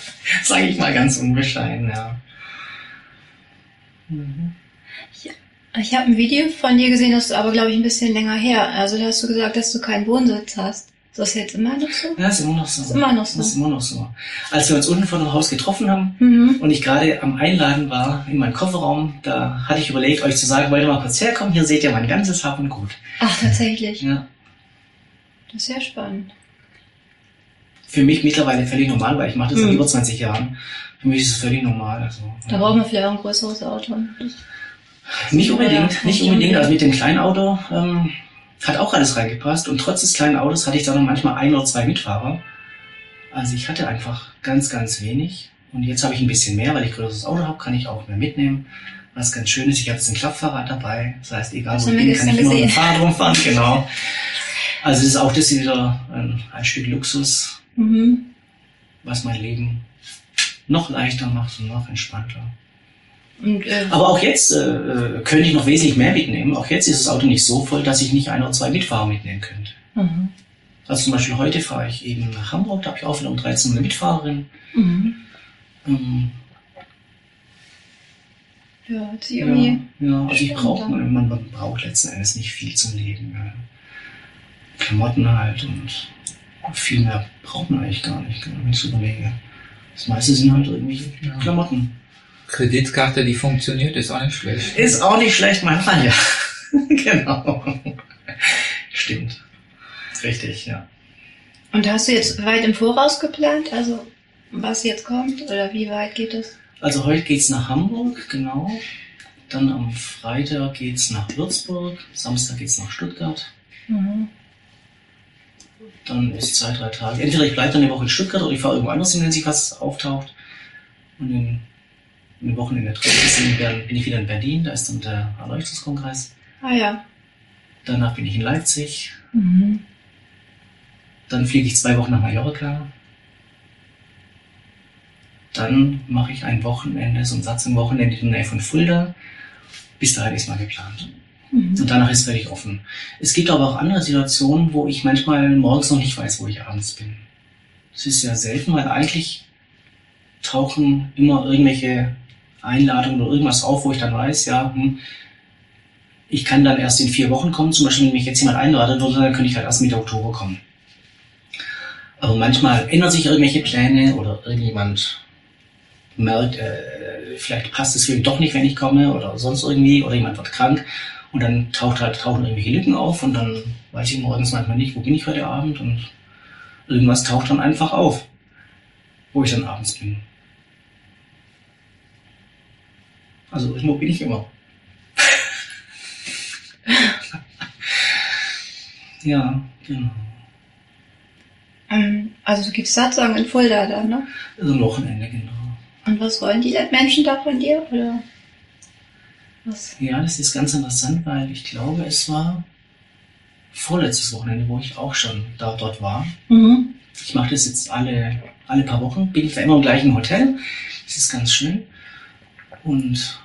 Sage ich mal ganz unbescheiden, ja. Mhm. Ja. Ich habe ein Video von dir gesehen, das ist aber, glaube ich, ein bisschen länger her. Also da hast du gesagt, dass du keinen Wohnsitz hast. Ist das jetzt immer noch so? Ja, ist immer noch so. Ist immer noch so. Ist immer noch so. Als wir uns unten vor dem Haus getroffen haben Mhm. und ich gerade am Einladen war in meinem Kofferraum, da hatte ich überlegt, euch zu sagen, wollt ihr mal kurz herkommen, hier seht ihr mein ganzes Hab und Gut. Ach, tatsächlich. Ja. Das ist ja spannend. Für mich mittlerweile völlig normal, weil ich mache das seit Mhm. über zwanzig Jahren. Für mich ist es völlig normal. Also, Da ja. braucht man vielleicht auch ein größeres Auto. Nicht unbedingt, Ja, nicht unbedingt. Also mit dem kleinen Auto ähm, hat auch alles reingepasst. Und trotz des kleinen Autos hatte ich da noch manchmal ein oder zwei Mitfahrer. Also ich hatte einfach ganz, ganz wenig. Und jetzt habe ich ein bisschen mehr, weil ich ein größeres Auto habe, kann ich auch mehr mitnehmen. Was ganz schön ist, ich habe jetzt ein Klappfahrrad dabei. Das heißt, egal Das wo haben ich wir bin, kann gestern ich immer mit dem gesehen. Fahrrad rumfahren. Genau. Also das ist auch das wieder ein, ein Stück Luxus, Mhm. was mein Leben noch leichter macht und noch entspannter. Und, äh, Aber auch jetzt äh, könnte ich noch wesentlich mehr mitnehmen. Auch jetzt ist das Auto nicht so voll, dass ich nicht ein oder zwei Mitfahrer mitnehmen könnte. mhm. Also zum Beispiel heute fahre ich eben nach Hamburg, da habe ich auch wieder um dreizehn Uhr eine Mitfahrerin. Mhm. Ähm, Ja, hat sie ja, irgendwie. ja, also ich Stimmt, brauche, ja. man, man braucht letzten Endes nicht viel zum Leben. Ja. Klamotten halt und viel mehr braucht man eigentlich gar nicht, wenn ich so überlege. Das meiste sind halt irgendwie Ja. Klamotten. Kreditkarte, die funktioniert, ist auch nicht schlecht. Ist auch nicht schlecht, manchmal, ja. Genau. Stimmt. Richtig, ja. Und hast du jetzt weit im Voraus geplant? Also, was jetzt kommt? Oder wie weit geht es? Also heute geht's nach Hamburg, genau. Dann am Freitag geht's nach Würzburg. Samstag geht's nach Stuttgart. Mhm. Dann ist zwei, drei Tage. Entweder ich bleibe dann eine Woche in Stuttgart oder ich fahre irgendwo anders hin, wenn sich was auftaucht. Und in, in der Wochenende drauf ist in Bern, bin ich wieder in Berlin. Da ist dann der Erleuchtungskongress. Ah ja. Danach bin ich in Leipzig. Mhm. Dann fliege ich zwei Wochen nach Mallorca. Dann mache ich ein Wochenende, so ein Satz am Wochenende in der Nähe von Fulda. Bis dahin ist mal geplant. Mhm. Und danach ist völlig offen. Es gibt aber auch andere Situationen, wo ich manchmal morgens noch nicht weiß, wo ich abends bin. Das ist sehr selten, weil eigentlich tauchen immer irgendwelche Einladungen oder irgendwas auf, wo ich dann weiß, ja, hm, ich kann dann erst in vier Wochen kommen. Zum Beispiel, wenn mich jetzt jemand einladen würde, dann könnte ich halt erst Mitte Oktober kommen. Aber manchmal ändern sich irgendwelche Pläne oder irgendjemand merkt, äh, vielleicht passt es für ihn doch nicht, wenn ich komme oder sonst irgendwie, oder jemand wird krank und dann taucht halt, tauchen irgendwelche Lücken auf und dann weiß ich morgens manchmal nicht, wo bin ich heute Abend und irgendwas taucht dann einfach auf, wo ich dann abends bin. Also irgendwo bin ich immer. Ja, genau. Ähm, also du gibst Satzungen in Fulda dann, ne? Also ein Wochenende, genau. Und was wollen die Menschen da von dir? Oder was? Ja, das ist ganz interessant, weil ich glaube, es war vorletztes Wochenende, wo ich auch schon da dort war. Mhm. Ich mache das jetzt alle, alle paar Wochen, bin ich da immer im gleichen Hotel. Das ist ganz schön. Und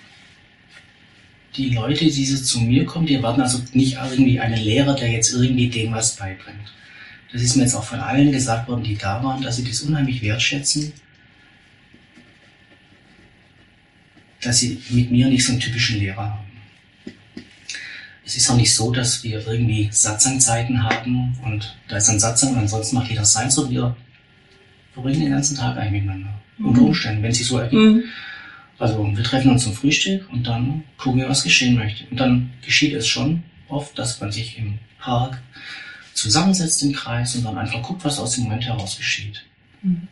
die Leute, die so zu mir kommen, die erwarten also nicht irgendwie einen Lehrer, der jetzt irgendwie dem was beibringt. Das ist mir jetzt auch von allen gesagt worden, die da waren, dass sie das unheimlich wertschätzen, dass sie mit mir nicht so einen typischen Lehrer haben. Es ist auch nicht so, dass wir irgendwie Satzangzeiten haben und da ist ein Satzang und ansonsten macht jeder seins, sondern wir verbringen den ganzen Tag eigentlich miteinander. Mhm. Unter Umständen, wenn es sich so ergibt. Mhm. Also wir treffen uns zum Frühstück und dann gucken wir, was geschehen möchte. Und dann geschieht es schon oft, dass man sich im Park zusammensetzt im Kreis und dann einfach guckt, was aus dem Moment heraus geschieht. Mhm.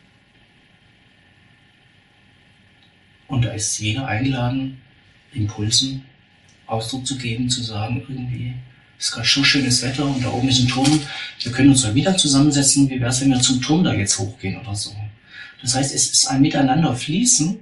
Und da ist jeder eingeladen, Impulsen Ausdruck zu geben, zu sagen, irgendwie ist gerade so schönes Wetter und da oben ist ein Turm, wir können uns ja wieder zusammensetzen, wie wäre es, wenn wir zum Turm da jetzt hochgehen oder so. Das heißt, es ist ein Miteinander fließen,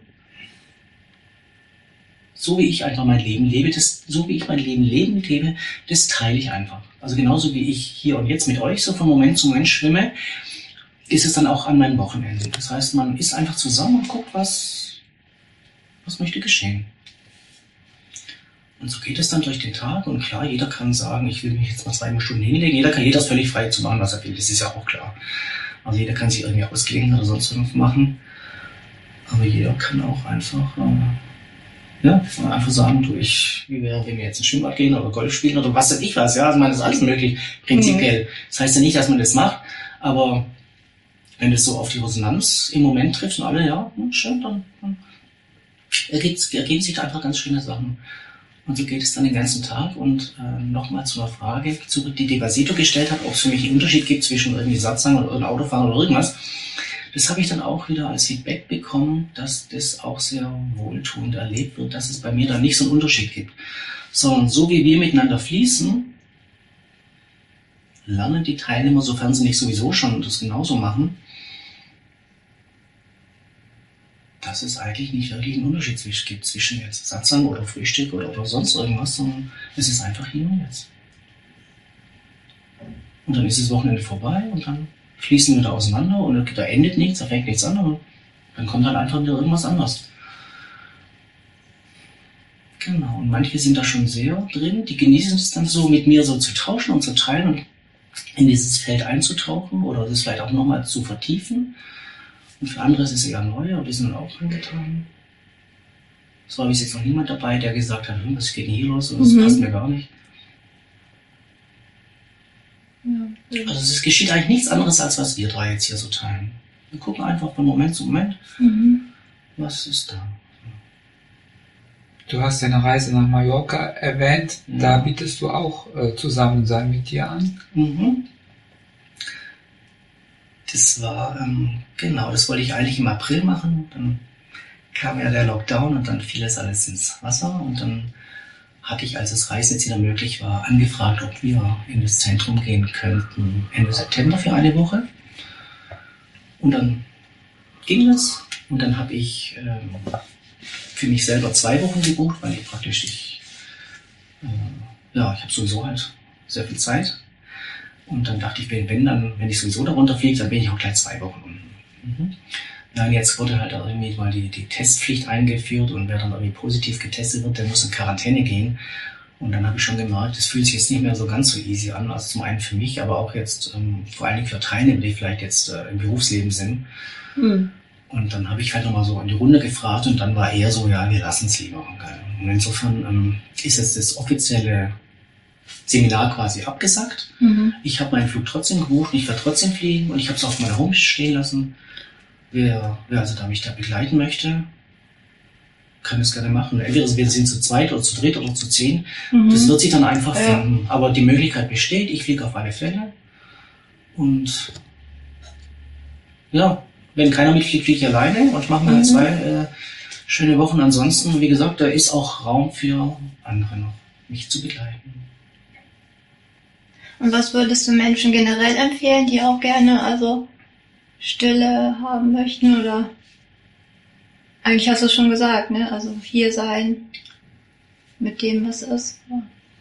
so wie ich einfach mein Leben lebe, das, so wie ich mein Leben leben lebe, das teile ich einfach. Also genauso wie ich hier und jetzt mit euch so von Moment zu Moment schwimme, ist es dann auch an meinen Wochenenden. Das heißt, man ist einfach zusammen und guckt, was, was möchte geschehen. Und so geht es dann durch den Tag und klar, jeder kann sagen, ich will mich jetzt mal zwei Stunden hinlegen. Jeder kann, jeder ist völlig frei zu machen, was er will. Das ist ja auch klar. Also jeder kann sich irgendwie ausklingen oder sonst was machen. Aber jeder kann auch einfach äh, Ja, einfach sagen, du, ich, wie wäre, wenn wir jetzt ins Schwimmbad gehen oder Golf spielen oder was weiß ich was, ja, also man ist alles möglich, prinzipiell. Mhm. Das heißt ja nicht, dass man das macht, aber wenn das so auf die Resonanz im Moment trifft und alle, ja, schön, dann, dann ergibt, ergeben sich da einfach ganz schöne Sachen. Und so geht es dann den ganzen Tag. Und äh, nochmal zu einer Frage zurück, die Devasito gestellt hat, ob es für mich einen Unterschied gibt zwischen irgendwie Satzang oder irgendein Autofahren oder irgendwas. Das habe ich dann auch wieder als Feedback bekommen, dass das auch sehr wohltuend erlebt wird, dass es bei mir dann nicht so einen Unterschied gibt. Sondern so wie wir miteinander fließen, lernen die Teilnehmer, sofern sie nicht sowieso schon das genauso machen, dass es eigentlich nicht wirklich einen Unterschied gibt zwischen jetzt Satzang oder Frühstück oder, oder sonst irgendwas, sondern es ist einfach hier und jetzt. Und dann ist das Wochenende vorbei und dann fließen wir wieder auseinander und da endet nichts, da fängt nichts an und dann kommt halt einfach wieder irgendwas anderes. Genau, und manche sind da schon sehr drin, die genießen es dann so, mit mir so zu tauschen und zu teilen und in dieses Feld einzutauchen oder das vielleicht auch nochmal zu vertiefen. Und für andere ist es eher neu, aber die sind dann auch angetan. Es war bis jetzt noch niemand dabei, der gesagt hat, was geht denn hier los und das mhm. passt mir gar nicht. Ja. Also es geschieht eigentlich nichts anderes, als was wir drei jetzt hier so teilen. Wir gucken einfach von Moment zu Moment, mhm. was ist da. Du hast deine Reise nach Mallorca erwähnt, ja. Da bietest du auch äh, Zusammensein mit dir an. Mhm. Das war, ähm, genau, das wollte ich eigentlich im April machen. Dann kam ja der Lockdown und dann fiel es alles ins Wasser. Und dann hatte ich, als das Reisen jetzt wieder möglich war, angefragt, ob wir in das Zentrum gehen könnten Ende September für eine Woche. Und dann ging das. Und dann habe ich ähm, für mich selber zwei Wochen gebucht, weil ich praktisch, ich, äh, ja, ich habe sowieso halt sehr viel Zeit. Und dann dachte ich, wenn, wenn, dann, wenn ich sowieso darunter fliege, dann bin ich auch gleich zwei Wochen unten. Mhm. Ja, und jetzt wurde halt auch irgendwie mal die, die Testpflicht eingeführt und wer dann irgendwie positiv getestet wird, der muss in Quarantäne gehen. Und dann habe ich schon gemerkt, das fühlt sich jetzt nicht mehr so ganz so easy an. Also zum einen für mich, aber auch jetzt ähm, vor allen Dingen für Teilnehmer, die vielleicht jetzt äh, im Berufsleben sind. Mhm. Und dann habe ich halt nochmal so in die Runde gefragt und dann war eher so, ja, wir lassen es lieber. Und insofern ähm, ist jetzt das offizielle Seminar quasi abgesagt. Mhm. Ich habe meinen Flug trotzdem gebucht, ich werde trotzdem fliegen und ich habe es auf meiner Homepage stehen lassen. Wer, wer also da mich da begleiten möchte, kann es gerne machen. Entweder wir sind zu zweit oder zu dritt oder zu zehn. Mhm. Das wird sich dann einfach ja. finden. Aber die Möglichkeit besteht, ich fliege auf alle Fälle. Und ja, wenn keiner mitfliegt, fliege ich alleine und mache mir mhm. zwei äh, schöne Wochen. Ansonsten, wie gesagt, da ist auch Raum für andere noch, mich zu begleiten. Und was würdest du Menschen generell empfehlen, die auch gerne also Stille haben möchten oder eigentlich hast du es schon gesagt, ne? Also hier sein mit dem, was ist. Ja.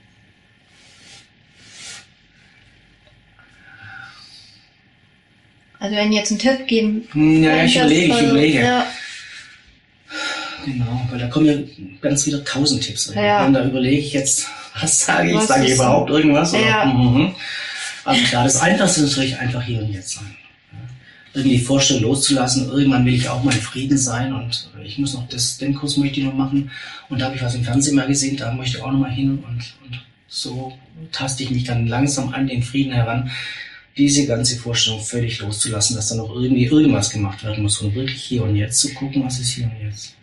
Also wenn jetzt einen Tipp geben. Ja, ich überlege, ich überlege. Ja. Genau, weil da kommen ja ganz wieder tausend Tipps. Ja. Und da überlege ich jetzt, was sage ich? Was sage ich überhaupt so? Irgendwas? Ja. Mhm. Also klar, das Einfachste ist natürlich einfach hier und jetzt sein. Irgendwie die Vorstellung loszulassen, irgendwann will ich auch mal in Frieden sein und ich muss noch das, den Kurs möchte ich noch machen. Und da habe ich was im Fernsehen mal gesehen, da möchte ich auch noch mal hin und, und so taste ich mich dann langsam an den Frieden heran, diese ganze Vorstellung völlig loszulassen, dass da noch irgendwie irgendwas gemacht werden muss und wirklich hier und jetzt zu gucken, was ist hier und jetzt.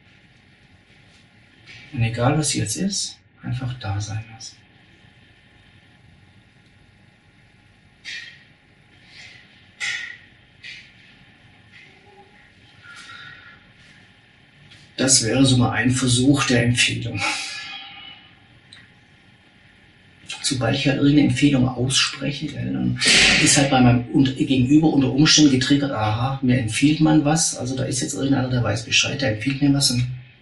Und egal was jetzt ist, einfach da sein lassen. Das wäre so mal ein Versuch der Empfehlung. Sobald ich halt irgendeine Empfehlung ausspreche, dann ist halt bei meinem Gegenüber unter Umständen getriggert, aha, mir empfiehlt man was, also da ist jetzt irgendeiner, der weiß Bescheid, der empfiehlt mir was. Und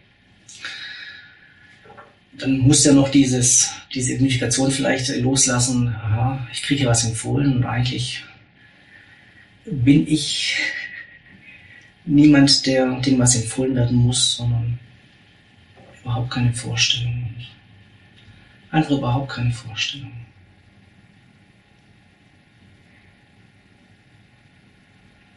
dann muss ja noch dieses, diese Identifikation vielleicht loslassen, aha, ich kriege was empfohlen und eigentlich bin ich niemand, der, dem was empfohlen werden muss, sondern überhaupt keine Vorstellung. Einfach überhaupt keine Vorstellung.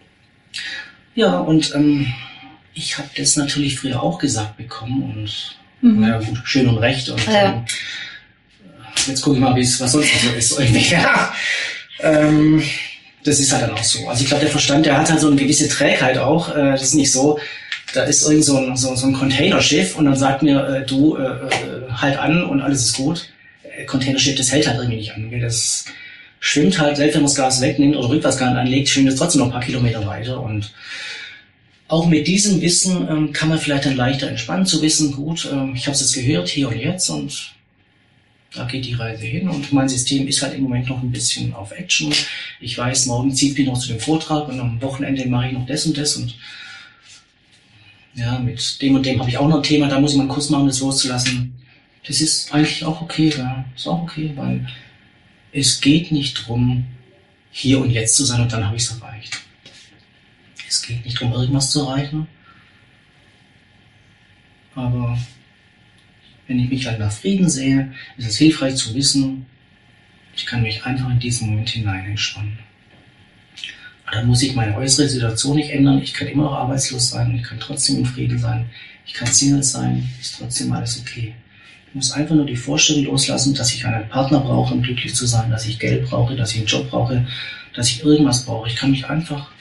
Ja, und ähm, ich habe das natürlich früher auch gesagt bekommen und Mhm. Na gut, schön und recht. Und ja. ähm, jetzt gucke ich mal, wie es was sonst noch so ist. Irgendwie. Ja. ähm, das ist halt dann auch so. Also ich glaube, der Verstand, der hat halt so eine gewisse Trägheit auch. Äh, das ist nicht so, da ist irgend so ein, so, so ein Containerschiff und dann sagt mir, äh, du, äh, äh, halt an und alles ist gut. Äh, Containerschiff, das hält halt irgendwie nicht an. Gell? Das schwimmt halt, selbst wenn man das Gas wegnimmt oder Rückwärtsgang anlegt, schwimmt es trotzdem noch ein paar Kilometer weiter. Und auch mit diesem Wissen ähm, kann man vielleicht dann leichter entspannen zu wissen, gut, ähm, ich habe es jetzt gehört, hier und jetzt und da geht die Reise hin und mein System ist halt im Moment noch ein bisschen auf Action. Ich weiß, morgen zieht mich noch zu dem Vortrag und am Wochenende mache ich noch das und das und ja, mit dem und dem habe ich auch noch ein Thema, da muss ich mal einen Kurs machen, das loszulassen. Das ist eigentlich auch okay, ja, ist auch okay, weil es geht nicht drum, hier und jetzt zu sein und dann habe ich es erreicht. Es geht nicht drum, irgendwas zu erreichen, aber wenn ich mich halt nach Frieden sehe, ist es hilfreich zu wissen, ich kann mich einfach in diesen Moment hinein entspannen. Und dann muss ich meine äußere Situation nicht ändern, ich kann immer noch arbeitslos sein, ich kann trotzdem in Frieden sein, ich kann Single sein, ist trotzdem alles okay. Ich muss einfach nur die Vorstellung loslassen, dass ich einen Partner brauche, um glücklich zu sein, dass ich Geld brauche, dass ich einen Job brauche, dass ich irgendwas brauche. Ich kann mich einfach,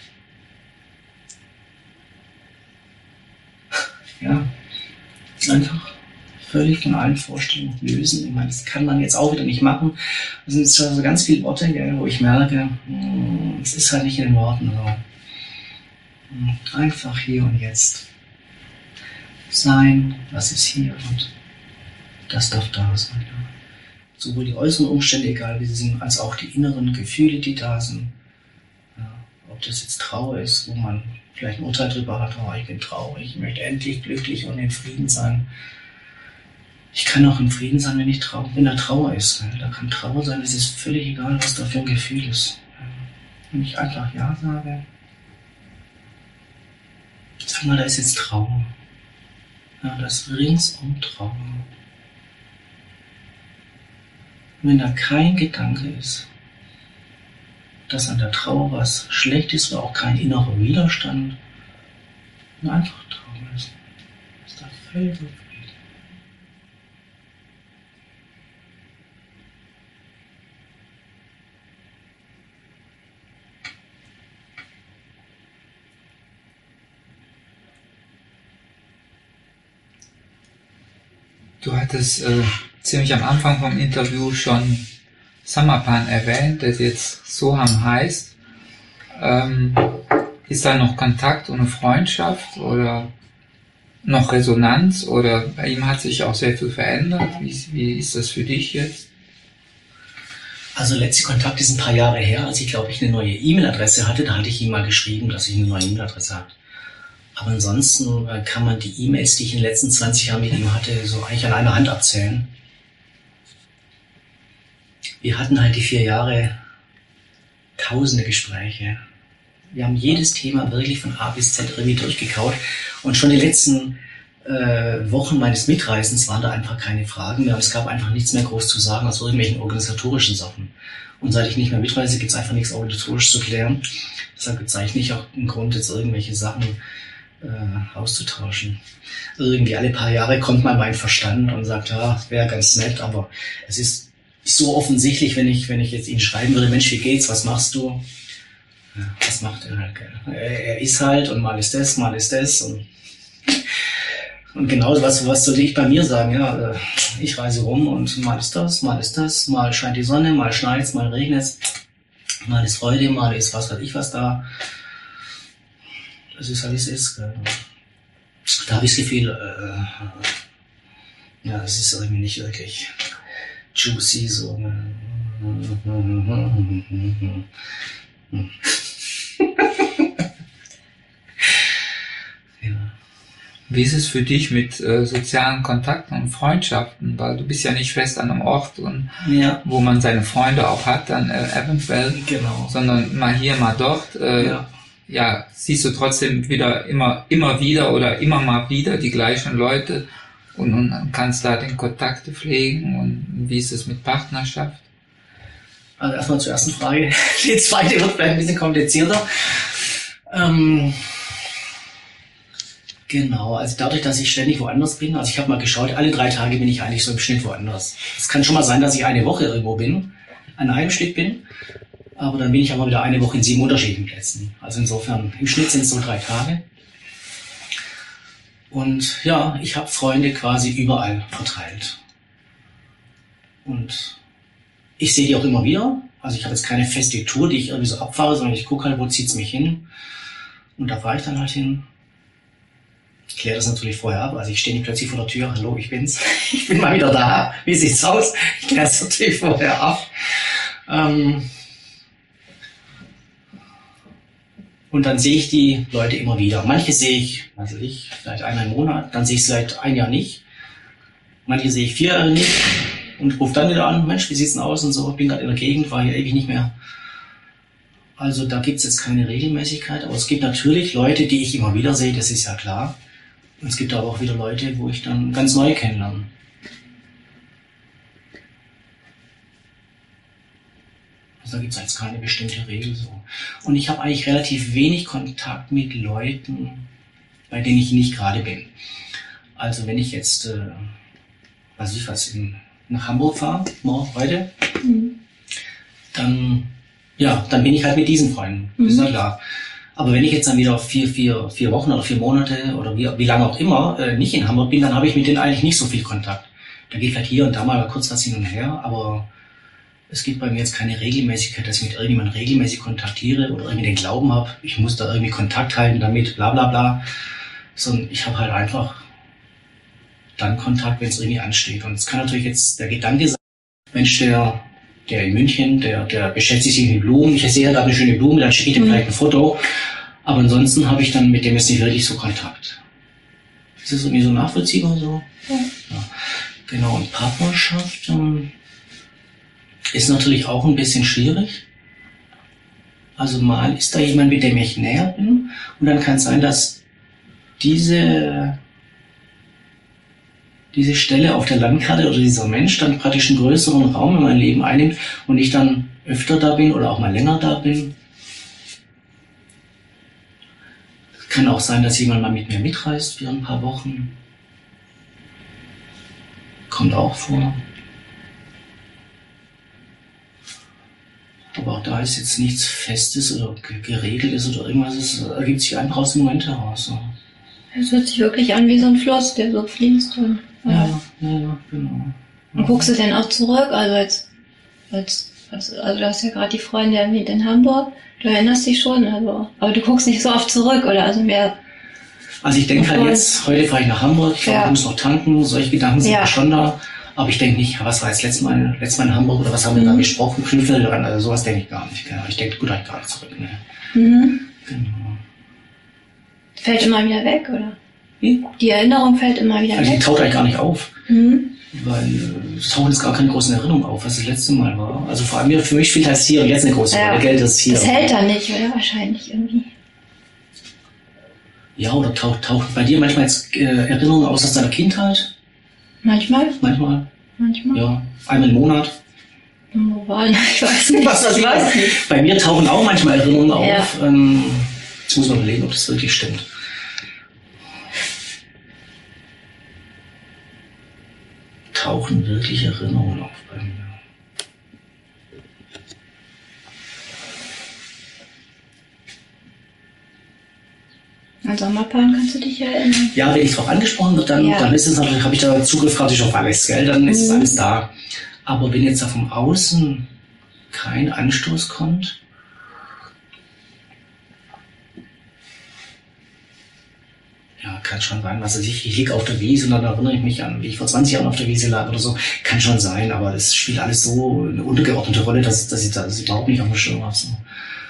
ja, einfach völlig von allen Vorstellungen lösen. Ich meine, das kann man jetzt auch wieder nicht machen. Das sind so also ganz viele Worte, wo ich merke, es ist halt nicht in den Worten so. Einfach hier und jetzt sein, was ist hier und das darf da sein. Sowohl die äußeren Umstände, egal wie sie sind, als auch die inneren Gefühle, die da sind. Ja, ob das jetzt Trauer ist, wo man vielleicht ein Urteil drüber hat, oh, ich bin traurig, ich möchte endlich glücklich und in Frieden sein. Ich kann auch in Frieden sein, wenn ich trau- wenn da Trauer ist. Da kann Trauer sein, es ist völlig egal, was da für ein Gefühl ist. Wenn ich einfach Ja sage, sag mal, da ist jetzt Trauer. Ja, das ist ringsum Trauer. Und wenn da kein Gedanke ist, dass an der Trauer was schlecht ist oder auch kein innerer Widerstand, und einfach Trauer ist, ist da völlig okay. Du hattest äh, ziemlich am Anfang vom Interview schon Samarpan erwähnt, der jetzt Soham heißt. Ähm, ist da noch Kontakt und eine Freundschaft oder noch Resonanz oder bei ihm hat sich auch sehr viel verändert? Wie, wie ist das für dich jetzt? Also letzter Kontakt ist ein paar Jahre her, als ich glaube ich eine neue E-Mail-Adresse hatte, da hatte ich ihm mal geschrieben, dass ich eine neue E-Mail-Adresse habe. Aber ansonsten kann man die E-Mails, die ich in den letzten zwanzig Jahren mit ihm hatte, so eigentlich an einer Hand abzählen. Wir hatten halt die vier Jahre tausende Gespräche. Wir haben jedes Thema wirklich von A bis Z irgendwie durchgekaut. Und schon die letzten äh, Wochen meines Mitreisens waren da einfach keine Fragen mehr. Und es gab einfach nichts mehr groß zu sagen aus irgendwelchen organisatorischen Sachen. Und seit ich nicht mehr mitreise, gibt es einfach nichts organisatorisch zu klären. Deshalb gibt es eigentlich nicht auch einen Grund, jetzt irgendwelche Sachen Äh, auszutauschen. Irgendwie alle paar Jahre kommt mal mein Verstand und sagt, ja, wäre ganz nett, aber es ist so offensichtlich, wenn ich, wenn ich jetzt ihn schreiben würde, Mensch, wie geht's, was machst du? Ja, was macht er halt? Er, er ist halt und mal ist das, mal ist das und, und genauso, was, was soll ich bei mir sagen? Ja, ich reise rum und mal ist das, mal ist das, mal scheint die Sonne, mal schneit's, mal regnet's, mal ist Freude, mal ist was weiß ich was da. Es ist halt, wie es ist. Gell. Da habe ich das Gefühl, äh, ja, es ist irgendwie nicht wirklich juicy, so. Ja. Wie ist es für dich mit äh, sozialen Kontakten und Freundschaften? Weil du bist ja nicht fest an einem Ort, und Ja. wo man seine Freunde auch hat, dann äh, eventuell, Genau. sondern mal hier, mal dort. Äh, Ja. ja, siehst du trotzdem wieder immer, immer wieder oder immer mal wieder die gleichen Leute und, und kannst da den Kontakte pflegen. Und wie ist es mit Partnerschaft? Also erstmal zur ersten Frage. Die zweite wird vielleicht ein bisschen komplizierter. Ähm, Genau, also dadurch, dass ich ständig woanders bin, also ich habe mal geschaut, alle drei Tage bin ich eigentlich so im Schnitt woanders. Es kann schon mal sein, dass ich eine Woche irgendwo bin, an einem Stück bin, aber dann bin ich aber wieder eine Woche in sieben unterschiedlichen Plätzen. Also insofern, im Schnitt sind es so drei Tage. Und ja, ich habe Freunde quasi überall verteilt. Und ich sehe die auch immer wieder. Also ich habe jetzt keine feste Tour, die ich irgendwie so abfahre, sondern ich gucke halt, wo zieht's mich hin. Und da fahre ich dann halt hin. Ich kläre das natürlich vorher ab. Also ich stehe nicht plötzlich vor der Tür. Hallo, ich bin's. Ich bin mal wieder da. Wie sieht's aus? Ich kläre das natürlich vorher ab. Ähm und dann sehe ich die Leute immer wieder. Manche sehe ich, also ich, vielleicht einmal im Monat. Dann sehe ich sie seit ein Jahr nicht. Manche sehe ich vier Jahre nicht. Und rufe dann wieder an. Mensch, wie sieht's denn aus? Und so. Bin gerade in der Gegend, war hier ewig nicht mehr. Also da gibt's jetzt keine Regelmäßigkeit. Aber es gibt natürlich Leute, die ich immer wieder sehe. Das ist ja klar. Und es gibt aber auch wieder Leute, wo ich dann ganz neu kennenlerne. Also da gibt es jetzt keine bestimmte Regel so. Und ich habe eigentlich relativ wenig Kontakt mit Leuten, bei denen ich nicht gerade bin. Also wenn ich jetzt, äh, weiß ich was, in, nach Hamburg fahre, morgen, heute, mhm. dann, ja, dann bin ich halt mit diesen Freunden. Mhm. Ist ja klar. Aber wenn ich jetzt dann wieder vier, vier, vier Wochen oder vier Monate oder wie, wie lange auch immer äh, nicht in Hamburg bin, dann habe ich mit denen eigentlich nicht so viel Kontakt. Da geht vielleicht hier und da mal kurz was hin und her, aber es gibt bei mir jetzt keine Regelmäßigkeit, dass ich mit irgendjemandem regelmäßig kontaktiere oder irgendwie den Glauben habe, ich muss da irgendwie Kontakt halten damit, bla bla bla. Sondern ich habe halt einfach dann Kontakt, wenn es irgendwie ansteht. Und es kann natürlich jetzt der Gedanke sein, Mensch, der, der in München, der, der beschäftigt sich mit Blumen, ich sehe ja gerade eine schöne Blume, dann schicke ich ihm Mhm. vielleicht ein Foto. Aber ansonsten habe ich dann mit dem jetzt nicht wirklich so Kontakt. Ist das irgendwie so nachvollziehbar so? Ja. Ja. Genau, und Partnerschaft ähm, ist natürlich auch ein bisschen schwierig. Also mal ist da jemand, mit dem ich näher bin, und dann kann es sein, dass diese, diese Stelle auf der Landkarte oder dieser Mensch dann praktisch einen größeren Raum in meinem Leben einnimmt und ich dann öfter da bin oder auch mal länger da bin. Kann auch sein, dass jemand mal mit mir mitreist für ein paar Wochen. Kommt auch vor. Aber auch da ist jetzt nichts Festes oder Geregeltes oder irgendwas. Es ergibt sich einfach aus dem Moment heraus. Es hört sich wirklich an wie so ein Fluss, der so fließt. Und, ja, ja, ja, genau. Und guckst du denn auch zurück? Also als, als, als also du hast ja gerade die Freundin mit in Hamburg. Du erinnerst dich schon, also, aber du guckst nicht so oft zurück, oder? Also mehr. Also ich denke halt jetzt, heute fahre ich nach Hamburg, ich glaube, ja. ich muss noch tanken, solche Gedanken sind ja. schon da. Aber ich denke nicht, was war jetzt letztes Mal, letztes Mal in Hamburg oder was haben wir mhm. da gesprochen, Knüffel dran, also sowas denke ich gar nicht. Genau. Ich denke, gut, ich gar nicht zurück. Ne? Mhm. Genau. Fällt immer wieder weg, oder? Wie? Die Erinnerung fällt immer wieder also weg. Die taucht eigentlich gar nicht auf. Mhm. Weil äh, es tauchen jetzt gar keine großen Erinnerungen auf, was das letzte Mal war. Also vor allem für mich spielt das hier und jetzt eine große Rolle. Ja. Geld ist hier. Das hält dann nicht, oder? Wahrscheinlich irgendwie. Ja, oder taucht, taucht bei dir manchmal jetzt äh, Erinnerungen aus aus deiner Kindheit? Manchmal? Manchmal. Manchmal? Ja, einmal im Monat. Wo war das? Ich weiß nicht. Was, ich weiß nicht. Bei mir tauchen auch manchmal Erinnerungen ja. auf. Ähm, jetzt muss man überlegen, ob das wirklich stimmt. Tauchen wirklich Erinnerungen auf bei mir? An Sommerpaaren kannst du dich erinnern? Ja, wenn ich darauf angesprochen wird, dann, ja. dann ist es natürlich, habe ich da Zugriff praktisch auf alles, gell? Dann ist es mhm. alles da. Aber wenn jetzt da vom Außen kein Anstoß kommt, ja, kann schon sein, was weiß ich, ich liege auf der Wiese und dann erinnere ich mich an, wie ich vor zwanzig Jahren auf der Wiese lag oder so, kann schon sein, aber das spielt alles so eine untergeordnete Rolle, dass, dass ich das überhaupt nicht auf dem Schirm habe. So.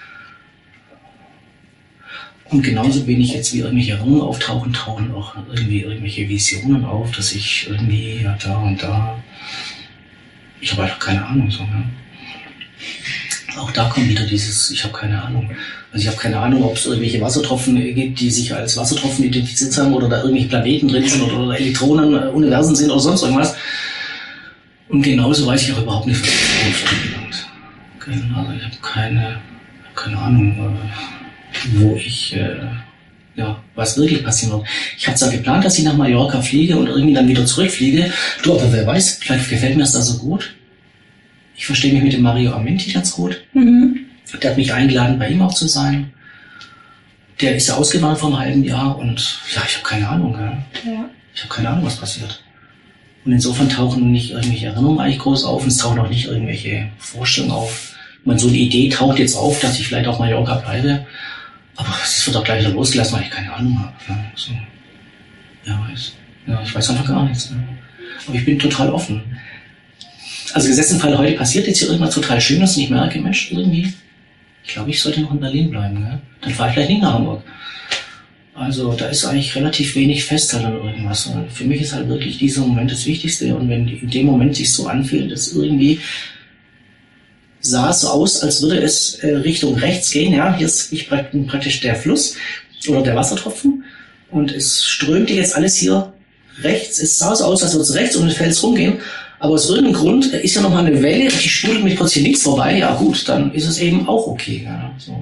Und genauso wenig jetzt wie irgendwelche Erinnerungen auftauchen, tauchen auch irgendwie irgendwelche Visionen auf, dass ich irgendwie ja, da und da, ich habe einfach keine Ahnung. So, ja. Auch da kommt wieder dieses, ich habe keine Ahnung. Also ich habe keine Ahnung, ob es irgendwelche Wassertropfen gibt, die sich als Wassertropfen identifiziert haben oder da irgendwelche Planeten drin sind oder, oder Elektronen, äh, Universen sind oder sonst irgendwas. Und genauso weiß ich auch überhaupt nicht, was die Zukunft anbelangt. Genau, ich habe keine, keine Ahnung, äh, wo ich äh, ja, was wirklich passieren wird. Ich hatte zwar geplant, dass ich nach Mallorca fliege und irgendwie dann wieder zurückfliege. Du, aber wer weiß, vielleicht gefällt mir das da so gut. Ich verstehe mich mit dem Mario Amenti ganz gut. Mhm. Der hat mich eingeladen, bei ihm auch zu sein. Der ist ja ausgewandert vor einem halben Jahr und ja, ich habe keine Ahnung. Ja. Ja. Ich habe keine Ahnung, was passiert. Und insofern tauchen nicht irgendwelche Erinnerungen eigentlich groß auf und es tauchen auch nicht irgendwelche Vorstellungen auf. Ich meine, so eine Idee taucht jetzt auf, dass ich vielleicht auf Mallorca bleibe. Aber es wird auch gleich wieder losgelassen, weil ich keine Ahnung habe. Ja, so. ja, weiß. ja, ich weiß einfach gar nichts. Ne? Aber ich bin total offen. Also gesetzt im Fall, heute passiert jetzt hier irgendwas total Schönes und ich merke, Mensch, irgendwie, ich glaube, ich sollte noch in Berlin bleiben. Ne? Dann fahre ich vielleicht nicht nach Hamburg. Also da ist eigentlich relativ wenig fest halt an irgendwas. Und für mich ist halt wirklich dieser Moment das Wichtigste. Und wenn in dem Moment sich so anfühlt, dass irgendwie sah es so aus, als würde es äh, Richtung rechts gehen. Ja, hier ist ich praktisch der Fluss oder der Wassertropfen. Und es strömte jetzt alles hier rechts. Es sah so aus, als würde es rechts um den Fels rumgehen. Aber aus irgendeinem Grund ist ja nochmal eine Welle, die sprudelt mich kurz hier links vorbei. Ja gut, dann ist es eben auch okay. Ja, so.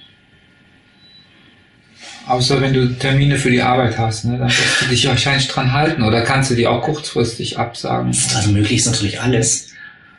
Außer wenn du Termine für die Arbeit hast, ne, dann wirst du dich wahrscheinlich dran halten. Oder kannst du die auch kurzfristig absagen? Also möglich ist natürlich alles.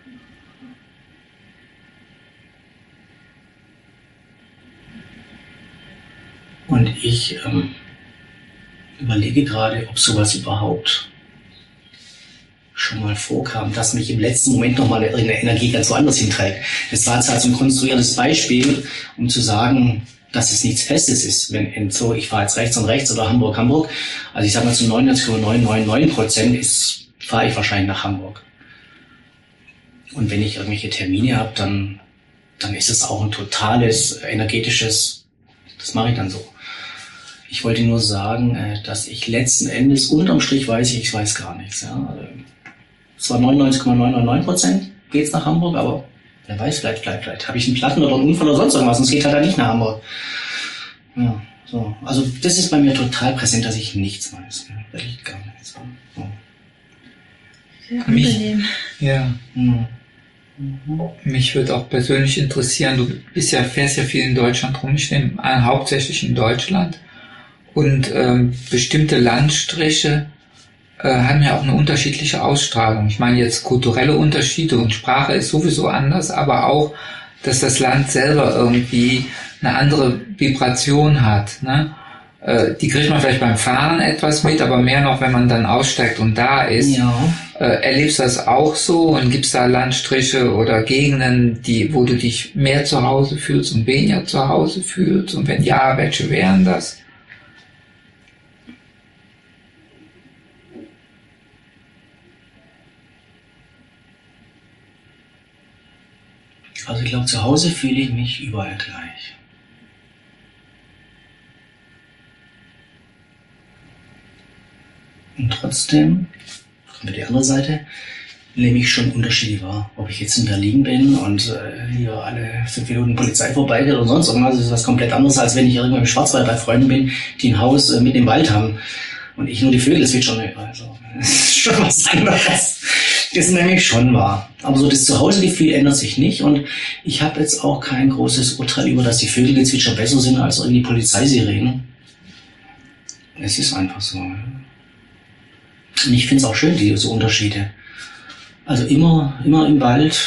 Und ich ähm, überlege gerade, ob sowas überhaupt schon mal vorkam, dass mich im letzten Moment nochmal irgendeine Energie ganz woanders hinträgt. Das war jetzt halt so ein konstruiertes Beispiel, um zu sagen, dass es nichts Festes ist. Wenn so, ich fahre jetzt rechts und rechts oder Hamburg, Hamburg. Also ich sag mal zu neunundneunzig Komma neun neun neun Prozent ist, fahre ich wahrscheinlich nach Hamburg. Und wenn ich irgendwelche Termine habe, dann, dann ist es auch ein totales, energetisches, das mache ich dann so. Ich wollte nur sagen, dass ich letzten Endes, unterm Strich weiß ich, ich weiß gar nichts. Ja. Also, es war neunundneunzig Komma neun neun neun Prozent geht's nach Hamburg, aber wer weiß, vielleicht, vielleicht, vielleicht habe ich einen Platten oder einen Unfall oder sonst irgendwas und es geht halt da nicht nach Hamburg. Ja, so. Also das ist bei mir total präsent, dass ich nichts weiß. Ja. Wirklich gar nichts. So. Sehr angenehm. Ja. Mhm. Mich würde auch persönlich interessieren, du bist ja, fährst ja viel in Deutschland rum, ich nehme an, hauptsächlich in Deutschland. Und ähm, bestimmte Landstriche äh, haben ja auch eine unterschiedliche Ausstrahlung. Ich meine jetzt kulturelle Unterschiede und Sprache ist sowieso anders, aber auch, dass das Land selber irgendwie eine andere Vibration hat. Ne? Äh, die kriegt man vielleicht beim Fahren etwas mit, aber mehr noch, wenn man dann aussteigt und da ist. Ja. Äh, erlebst du das auch so und gibt es da Landstriche oder Gegenden, die, wo du dich mehr zu Hause fühlst und weniger zu Hause fühlst? Und wenn ja, welche wären das? Also ich glaube, zu Hause fühle ich mich überall gleich. Und trotzdem, kommt die andere Seite, nehme ich schon Unterschiede wahr. Ob ich jetzt in Berlin bin und äh, hier alle fünf Minuten Polizei vorbeigeht oder sonst irgendwas, ist was komplett anderes, als wenn ich irgendwann im Schwarzwald bei Freunden bin, die ein Haus äh, mitten im Wald haben und ich nur die Vögel zwitschern höre. Also, das ist schon was anderes. Das nehme ich schon wahr. Aber so das Zuhausegefühl ändert sich nicht und ich habe jetzt auch kein großes Urteil über, dass die Vögelgezwitscher besser sind als irgendwie Polizeisirenen. Es ist einfach so. Und ich finde es auch schön, diese Unterschiede. Also immer, immer im Wald.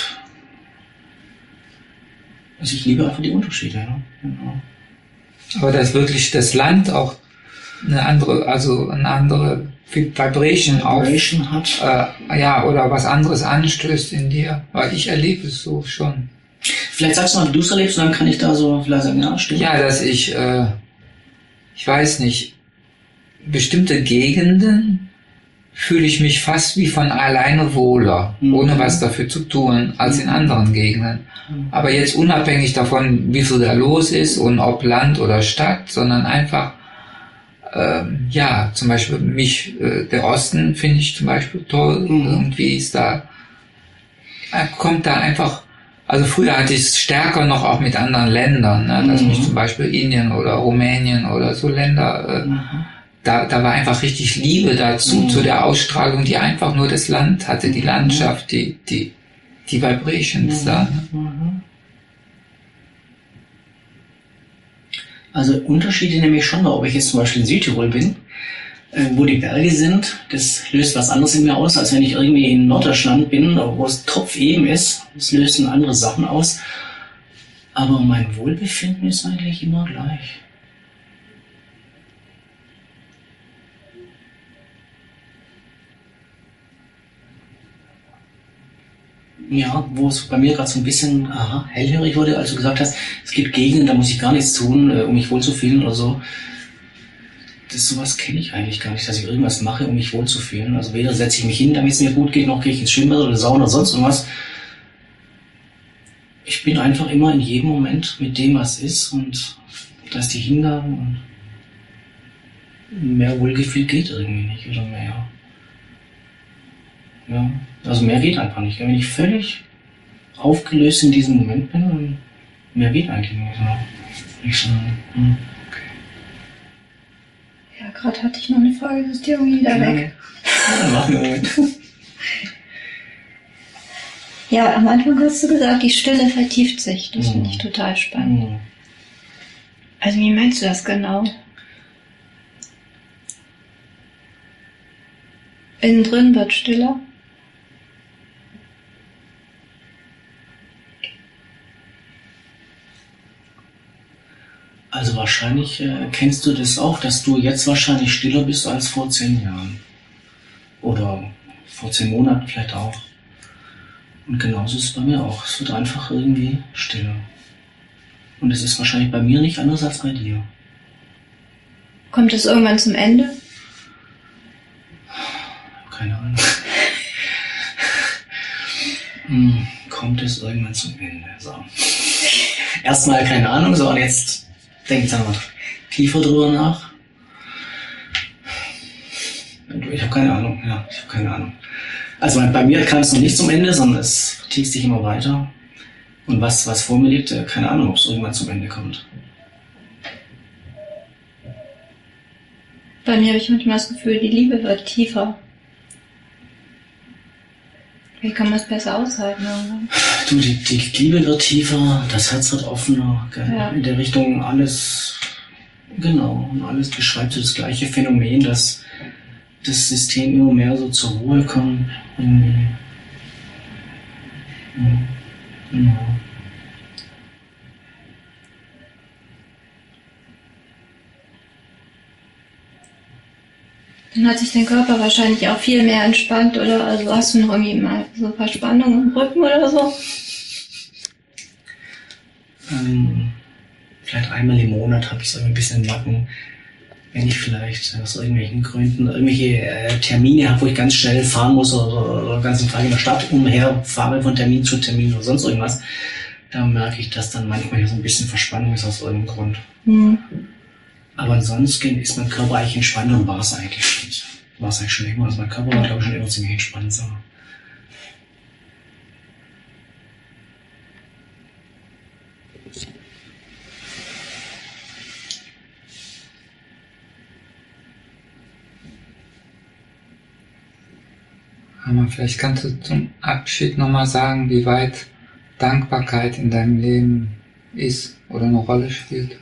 Also ich liebe einfach die Unterschiede. Ja. Genau. Aber dass wirklich das Land auch eine andere, also eine andere Vibration, Vibration auf, hat. Äh, ja, oder was anderes anstößt in dir. Weil ich erlebe es so schon. Vielleicht sagst du mal, wie du es erlebst, und dann kann ich da so vielleicht sagen, ja, stimmt. Ja, dass ich, äh, ich weiß nicht, bestimmte Gegenden fühle ich mich fast wie von alleine wohler, mhm. ohne was dafür zu tun, als in anderen Gegenden. Mhm. Aber jetzt unabhängig davon, wie viel da los ist und ob Land oder Stadt, sondern einfach, ähm, ja, zum Beispiel mich, äh, der Osten finde ich zum Beispiel toll, mhm. irgendwie ist da, äh, kommt da einfach, also früher hatte ich es stärker noch auch mit anderen Ländern, ne, dass mhm. mich zum Beispiel Indien oder Rumänien oder so Länder, äh, mhm. Da, da war einfach richtig Liebe dazu, mhm. zu der Ausstrahlung, die einfach nur das Land hatte, die Landschaft, die, die, die Vibrations mhm. da. Ne? Mhm. Also Unterschiede nämlich schon, ob ich jetzt zum Beispiel in Südtirol bin, äh, wo die Berge sind, das löst was anderes in mir aus, als wenn ich irgendwie in Norddeutschland bin, wo es tropfeben ist. Das löst andere Sachen aus. Aber mein Wohlbefinden ist eigentlich immer gleich. Ja, wo es bei mir gerade so ein bisschen aha, hellhörig wurde, als du gesagt hast, es gibt Gegenden, da muss ich gar nichts tun, äh, um mich wohlzufühlen oder so. Das sowas kenne ich eigentlich gar nicht, dass ich irgendwas mache, um mich wohlzufühlen. Also weder setze ich mich hin, damit es mir gut geht, noch gehe ich ins Schwimmbad oder Sauna oder sonst irgendwas. Ich bin einfach immer in jedem Moment mit dem, was ist, und da ist die Hingabe, und mehr Wohlgefühl geht irgendwie nicht, oder mehr. Ja, also mehr geht einfach nicht. Wenn ich völlig aufgelöst in diesem Moment bin, dann mehr geht eigentlich nicht. Ja. Ich sagen. Hm. Ja, gerade hatte ich noch eine Frage, das ist die irgendwie wieder Ja. weg. Ja, dann machen wir Moment. Ja, am Anfang hast du gesagt, die Stille vertieft sich. Das Mhm. finde ich total spannend. Hm. Also wie meinst du das genau? Innen drin wird stiller? Also wahrscheinlich äh, kennst du das auch, dass du jetzt wahrscheinlich stiller bist als vor zehn Jahren. Oder vor zehn Monaten vielleicht auch. Und genauso ist es bei mir auch. Es wird einfach irgendwie stiller. Und es ist wahrscheinlich bei mir nicht anders als bei dir. Kommt es irgendwann zum Ende? Keine Ahnung. hm, kommt es irgendwann zum Ende? So. Erstmal keine Ahnung, so, und jetzt denke ich da mal tiefer drüber nach. Ich habe keine Ahnung, ja, ich habe keine Ahnung. Also bei mir kam es noch nicht zum Ende, sondern es vertieft sich immer weiter. Und was, was vor mir liegt, keine Ahnung, ob es irgendwann zum Ende kommt. Bei mir habe ich manchmal das Gefühl, die Liebe wird tiefer. Wie kann man es besser aushalten irgendwann? Du, die, die Liebe wird tiefer, das Herz wird offener, gell? Ja. In der Richtung alles, genau, und alles beschreibt so das gleiche Phänomen, dass das System immer mehr so zur Ruhe kommt. Irgendwie. Ja, genau. Dann hat sich dein Körper wahrscheinlich auch viel mehr entspannt, oder? Also hast du noch irgendwie mal so Verspannungen im Rücken oder so? Ähm, vielleicht einmal im Monat habe ich so ein bisschen im Nacken, wenn ich vielleicht aus irgendwelchen Gründen irgendwelche äh, Termine habe, wo ich ganz schnell fahren muss, oder, oder ganz im Tag in der Stadt umherfahre von Termin zu Termin oder sonst irgendwas. Da merke ich, dass dann manchmal hier so ein bisschen Verspannung ist aus irgendeinem Grund. Hm. Aber ansonsten ist mein Körper eigentlich entspannt, und war es eigentlich nicht. War es eigentlich schon immer. Also mein Körper war, glaube ich, schon immer ziemlich entspannt. So. Aber vielleicht kannst du zum Abschied nochmal sagen, wie weit Dankbarkeit in deinem Leben ist oder eine Rolle spielt.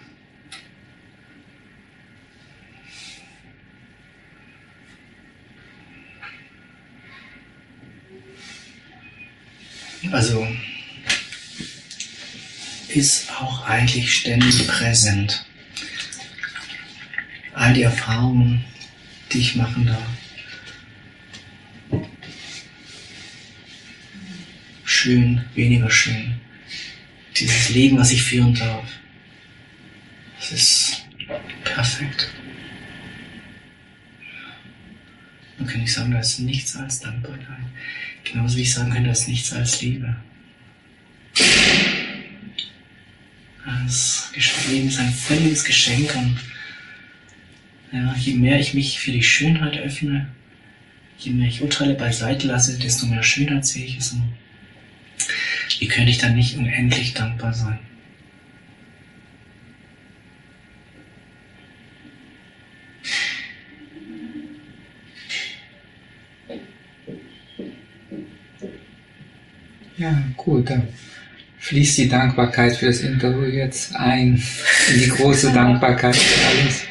Also ist auch eigentlich ständig präsent. All die Erfahrungen, die ich machen darf. Schön, weniger schön. Dieses Leben, was ich führen darf. Das ist perfekt. Man kann nicht sagen, da ist nichts als Dankbarkeit. Genauso wie ich sagen könnte, da ist nichts als Liebe. Das Leben ist ein völliges Geschenk, und ja, je mehr ich mich für die Schönheit öffne, je mehr ich Urteile beiseite lasse, desto mehr Schönheit sehe ich es. Und wie könnte ich dann nicht unendlich dankbar sein? Ja, gut, dann fließt die Dankbarkeit für das Interview jetzt ein, in die große Dankbarkeit für alles.